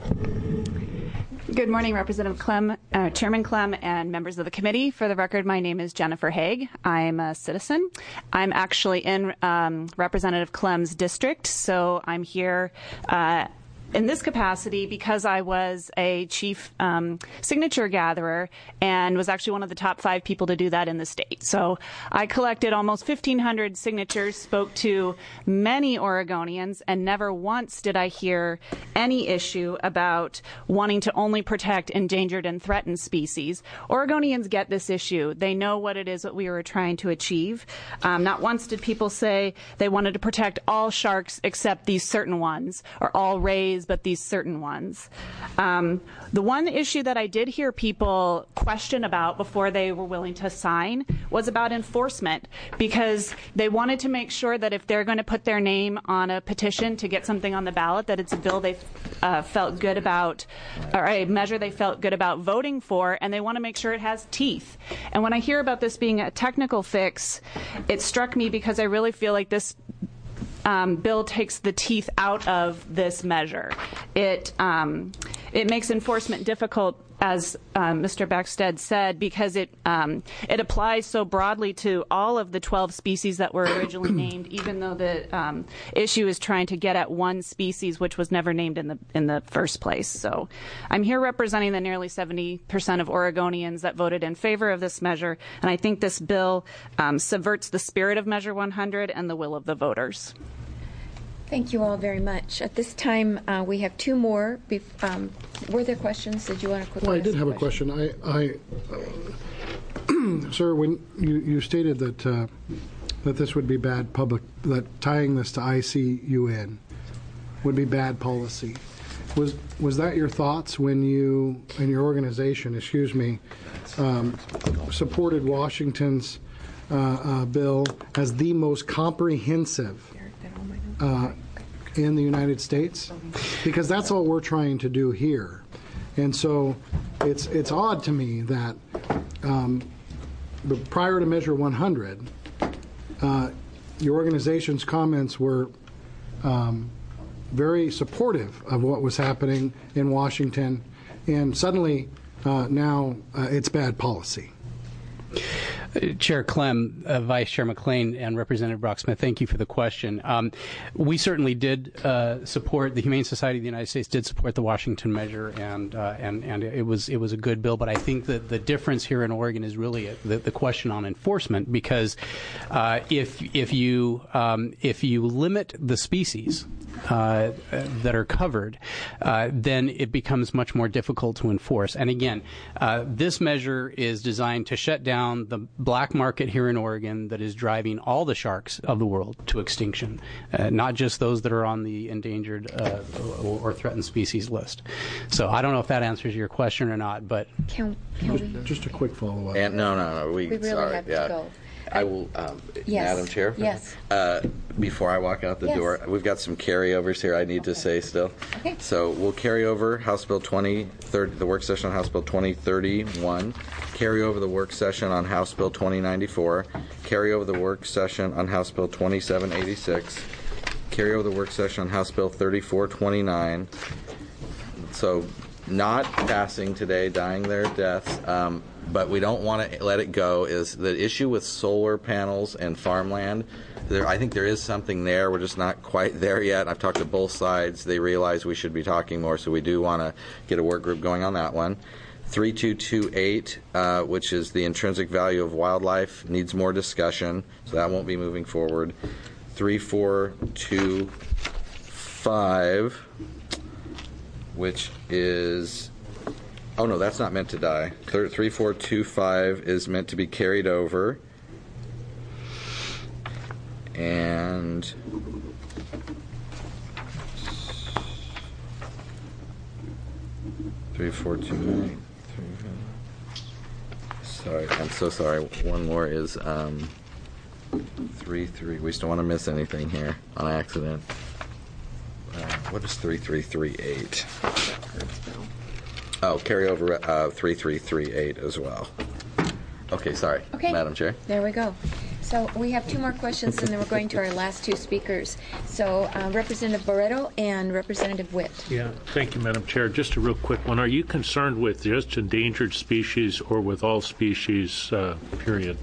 Good morning, Representative Clem, uh, Chairman Clem, and members of the committee. For the record, my name is Jennifer Haig. I'm a citizen. I'm actually in um, Representative Clem's district, so I'm here uh, in this capacity because I was a chief um, signature gatherer and was actually one of the top five people to do that in the state. So I collected almost fifteen hundred signatures, spoke to many Oregonians, and never once did I hear any issue about wanting to only protect endangered and threatened species. Oregonians get this issue. They know what it is that we were trying to achieve. Um, not once did people say they wanted to protect all sharks except these certain ones, or all rays but these certain ones. Um, the one issue that I did hear people question about before they were willing to sign was about enforcement, because they wanted to make sure that if they're going to put their name on a petition to get something on the ballot, that it's a bill they uh, felt good about, or a measure they felt good about voting for, and they want to make sure it has teeth. And when I hear about this being a technical fix, it struck me because I really feel like this Um, bill takes the teeth out of this measure. It um, it makes enforcement difficult, as um, Mister Beckstead said, because it um, it applies so broadly to all of the twelve species that were originally named, even though the um, issue is trying to get at one species which was never named in the in the first place. So I'm here representing the nearly seventy percent of Oregonians that voted in favor of this measure, and I think this bill um, subverts the spirit of Measure one hundred and the will of the voters. Thank you all very much. At this time, uh, we have two more. Bef- um, were there questions? Did you want to quickly Well, I did ask have a a question. I, I uh, sir, when you, you stated that uh, that this would be bad public, that tying this to I C U N would be bad policy. Was was that your thoughts when you and your organization, excuse me, um, supported Washington's uh, uh, bill as the most comprehensive Uh, in the United States? Because that's all we're trying to do here. And so it's it's odd to me that um, prior to Measure one hundred, uh, your organization's comments were um, very supportive of what was happening in Washington, and suddenly uh, now uh, it's bad policy. Chair Clem, uh, Vice Chair McLean, and Representative Brock Smith, thank you for the question. Um, we certainly did uh, support, the Humane Society of the United States did support the Washington measure, and uh, and and it was it was a good bill. But I think that the difference here in Oregon is really the, the question on enforcement, because uh, if if you um, if you limit the species uh, that are covered, uh, then it becomes much more difficult to enforce. And again, uh, this measure is designed to shut down the black market here in Oregon that is driving all the sharks of the world to extinction, uh, not just those that are on the endangered uh, or, or threatened species list. So I don't know if that answers your question or not, but can, can we? Just a quick follow-up. And no, no, no. We, We really sorry, have to yeah. go. I will, um, Yes. Madam Chair. Yes. Uh, before I walk out the Yes. door, we've got some carryovers here I need to say still. Okay. So we'll carry over House Bill twenty thirty, the work session on House Bill twenty thirty-one, carry over the work session on House Bill twenty ninety-four, carry over the work session on House Bill twenty-seven eighty-six, carry over the work session on House Bill thirty-four twenty-nine. So not passing today, dying their deaths, um, but we don't want to let it go, is the issue with solar panels and farmland. There, I think there is something there. We're just not quite there yet. I've talked to both sides. They realize we should be talking more, so we do want to get a work group going on that one. three two two eight, uh, which is the intrinsic value of wildlife, needs more discussion, so that won't be moving forward. three four two five, which is, oh no, that's not meant to die. three four two five is meant to be carried over. And three four two nine. Sorry, I'm so sorry. One more is um, three three. We just don't want to miss anything here on accident. Uh, what is three three three eight? Oh, carry over uh, three three three eight as well. Okay, sorry, Okay. Madam Chair. There we go. So we have two more questions, and then we're going to our last two speakers. So uh, Representative Barreto and Representative Witt. Yeah, thank you, Madam Chair. Just a real quick one. Are you concerned with just endangered species or with all species, uh, period?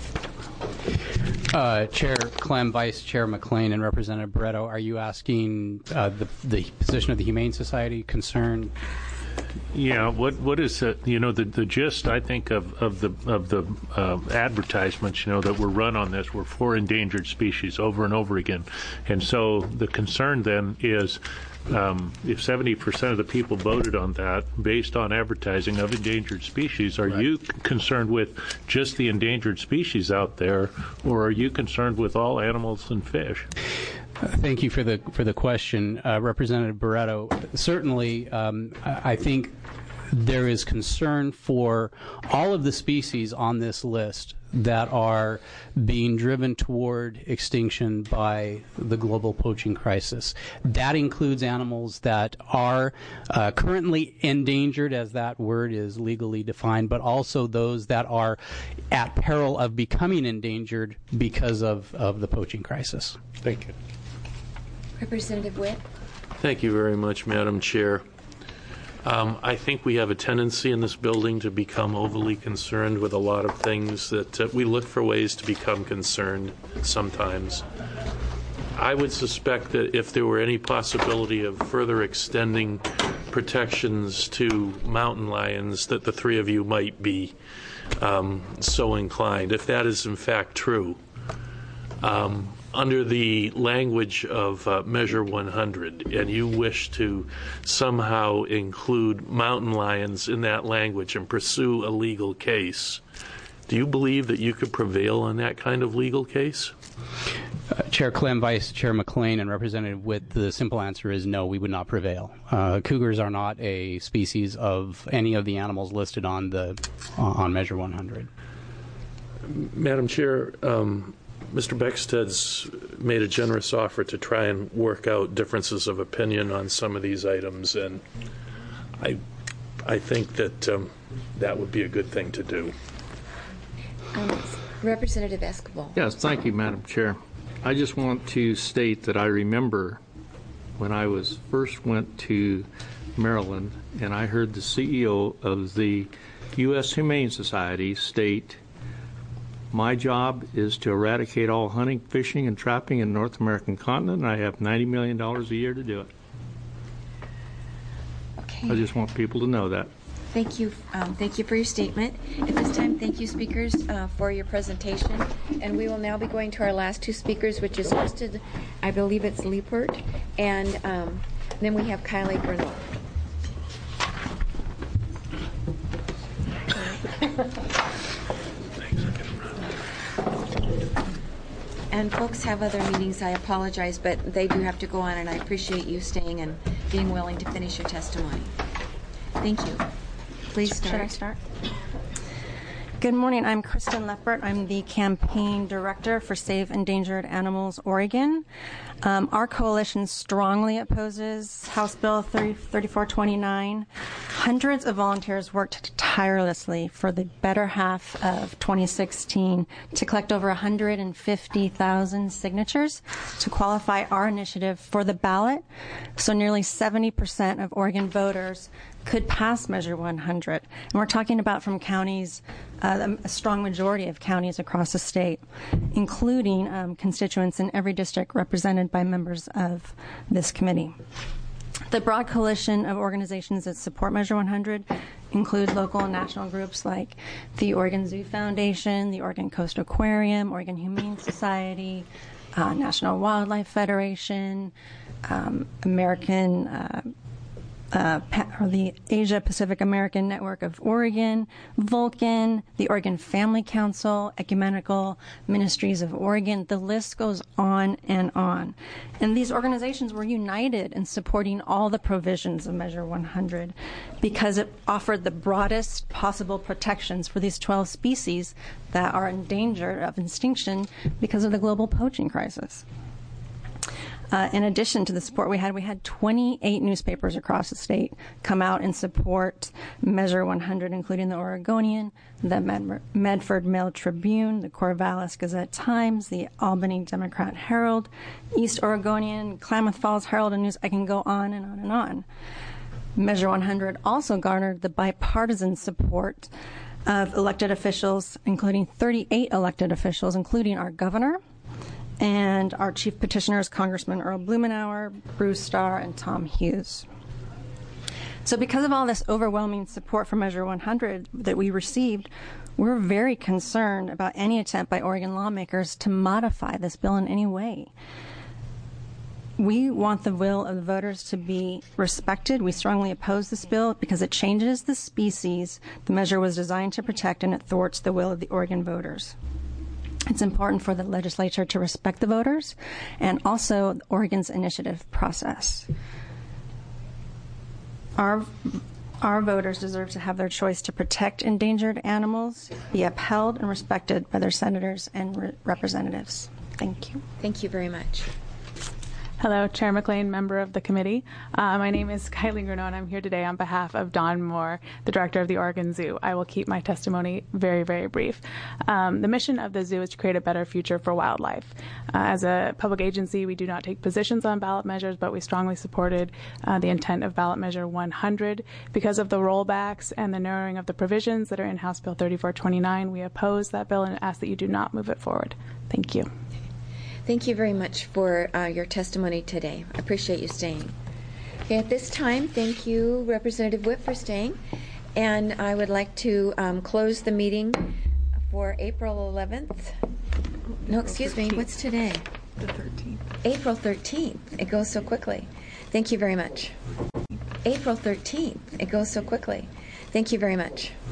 Uh, Chair Clem, Vice Chair McLean, and Representative Barreto, are you asking uh, the, the position of the Humane Society concerned? Yeah, what what is it? You know, the the gist I think of of the of the uh, advertisements, you know, that were run on this were for endangered species over and over again, and so the concern then is. Um, if seventy percent of the people voted on that based on advertising of endangered species, are right. you concerned with just the endangered species out there, or are you concerned with all animals and fish? Uh, thank you for the for the question, uh, Representative Barreto. Certainly, um, I, I think there is concern for all of the species on this list that are being driven toward extinction by the global poaching crisis. That includes animals that are uh, currently endangered, as that word is legally defined, but also those that are at peril of becoming endangered because of, of the poaching crisis. Thank you. Representative Witt. Thank you very much, Madam Chair. Um, I think we have a tendency in this building to become overly concerned with a lot of things that uh, we look for ways to become concerned sometimes. I would suspect that if there were any possibility of further extending protections to mountain lions, that the three of you might be um, so inclined, if that is in fact true. Um, under the language of uh, Measure one hundred, and you wish to somehow include mountain lions in that language and pursue a legal case, do you believe that you could prevail on that kind of legal case? Uh, Chair Clem, Vice Chair McLean, and Representative Witt, the simple answer is no, we would not prevail. Uh, cougars are not a species of any of the animals listed on the uh, on Measure one hundred. Madam Chair, um, Mister Becksted's made a generous offer to try and work out differences of opinion on some of these items, and I, I think that um, that would be a good thing to do. Um, Representative Escobar. Yes, thank you, Madam Chair. I just want to state that I remember when I was first went to Maryland, and I heard the C E O of the U S Humane Society state, "My job is to eradicate all hunting, fishing, and trapping in the North American continent, and I have ninety million dollars a year to do it." Okay. I just want people to know that. Thank you. Um, thank you for your statement. At this time, thank you, speakers, uh, for your presentation. And we will now be going to our last two speakers, which is Kristen, I believe it's Liepert, and um, then we have Kylie Bernal. And folks have other meetings. I apologize, but they do have to go on, and I appreciate you staying and being willing to finish your testimony. Thank you. Please start. Should I start? Good morning. I'm Kristen Liepert. I'm the campaign director for Save Endangered Animals Oregon. Um, our coalition strongly opposes House Bill thirty-four twenty-nine. Hundreds of volunteers worked tirelessly for the better half of twenty sixteen to collect over one hundred fifty thousand signatures to qualify our initiative for the ballot. So nearly seventy percent of Oregon voters could pass Measure one hundred. And we're talking about from counties, uh, a strong majority of counties across the state, including um, constituents in every district represented by members of this committee. The broad coalition of organizations that support Measure one hundred include local and national groups like the Oregon Zoo Foundation, the Oregon Coast Aquarium, Oregon Humane Society, uh, National Wildlife Federation, um, American uh, Uh, or the Asia Pacific American Network of Oregon, Vulcan, the Oregon Family Council, Ecumenical Ministries of Oregon. The list goes on and on. And these organizations were united in supporting all the provisions of Measure one hundred because it offered the broadest possible protections for these twelve species that are in danger of extinction because of the global poaching crisis. Uh, in addition to the support we had, we had twenty-eight newspapers across the state come out and support Measure one hundred, including the Oregonian, the Med- Medford Mail Tribune, the Corvallis Gazette-Times, the Albany Democrat Herald, East Oregonian, Klamath Falls Herald and News. I can go on and on and on. Measure one hundred also garnered the bipartisan support of elected officials, including thirty-eight elected officials, including our governor, and our chief petitioners, Congressman Earl Blumenauer, Bruce Starr, and Tom Hughes. So because of all this overwhelming support for Measure one hundred that we received, we're very concerned about any attempt by Oregon lawmakers to modify this bill in any way. We want the will of the voters to be respected. We strongly oppose this bill because it changes the species the measure was designed to protect, and it thwarts the will of the Oregon voters. It's important for the legislature to respect the voters and also Oregon's initiative process. Our, our voters deserve to have their choice to protect endangered animals be upheld and respected by their senators and re- representatives. Thank you. Thank you very much. Hello, Chair McLean, member of the committee. Uh, my name is Kylie Grunow, and I'm here today on behalf of Don Moore, the director of the Oregon Zoo. I will keep my testimony very, very brief. Um, the mission of the zoo is to create a better future for wildlife. Uh, as a public agency, we do not take positions on ballot measures, but we strongly supported uh, the intent of ballot measure one hundred. Because of the rollbacks and the narrowing of the provisions that are in House Bill thirty-four twenty-nine, we oppose that bill and ask that you do not move it forward. Thank you. Thank you very much for uh, your testimony today. I appreciate you staying. Okay, at this time, thank you, Representative Witt, for staying. And I would like to um, close the meeting for April eleventh. No, excuse me, what's today? The thirteenth. April thirteenth. It goes so quickly. Thank you very much. April thirteenth. It goes so quickly. Thank you very much.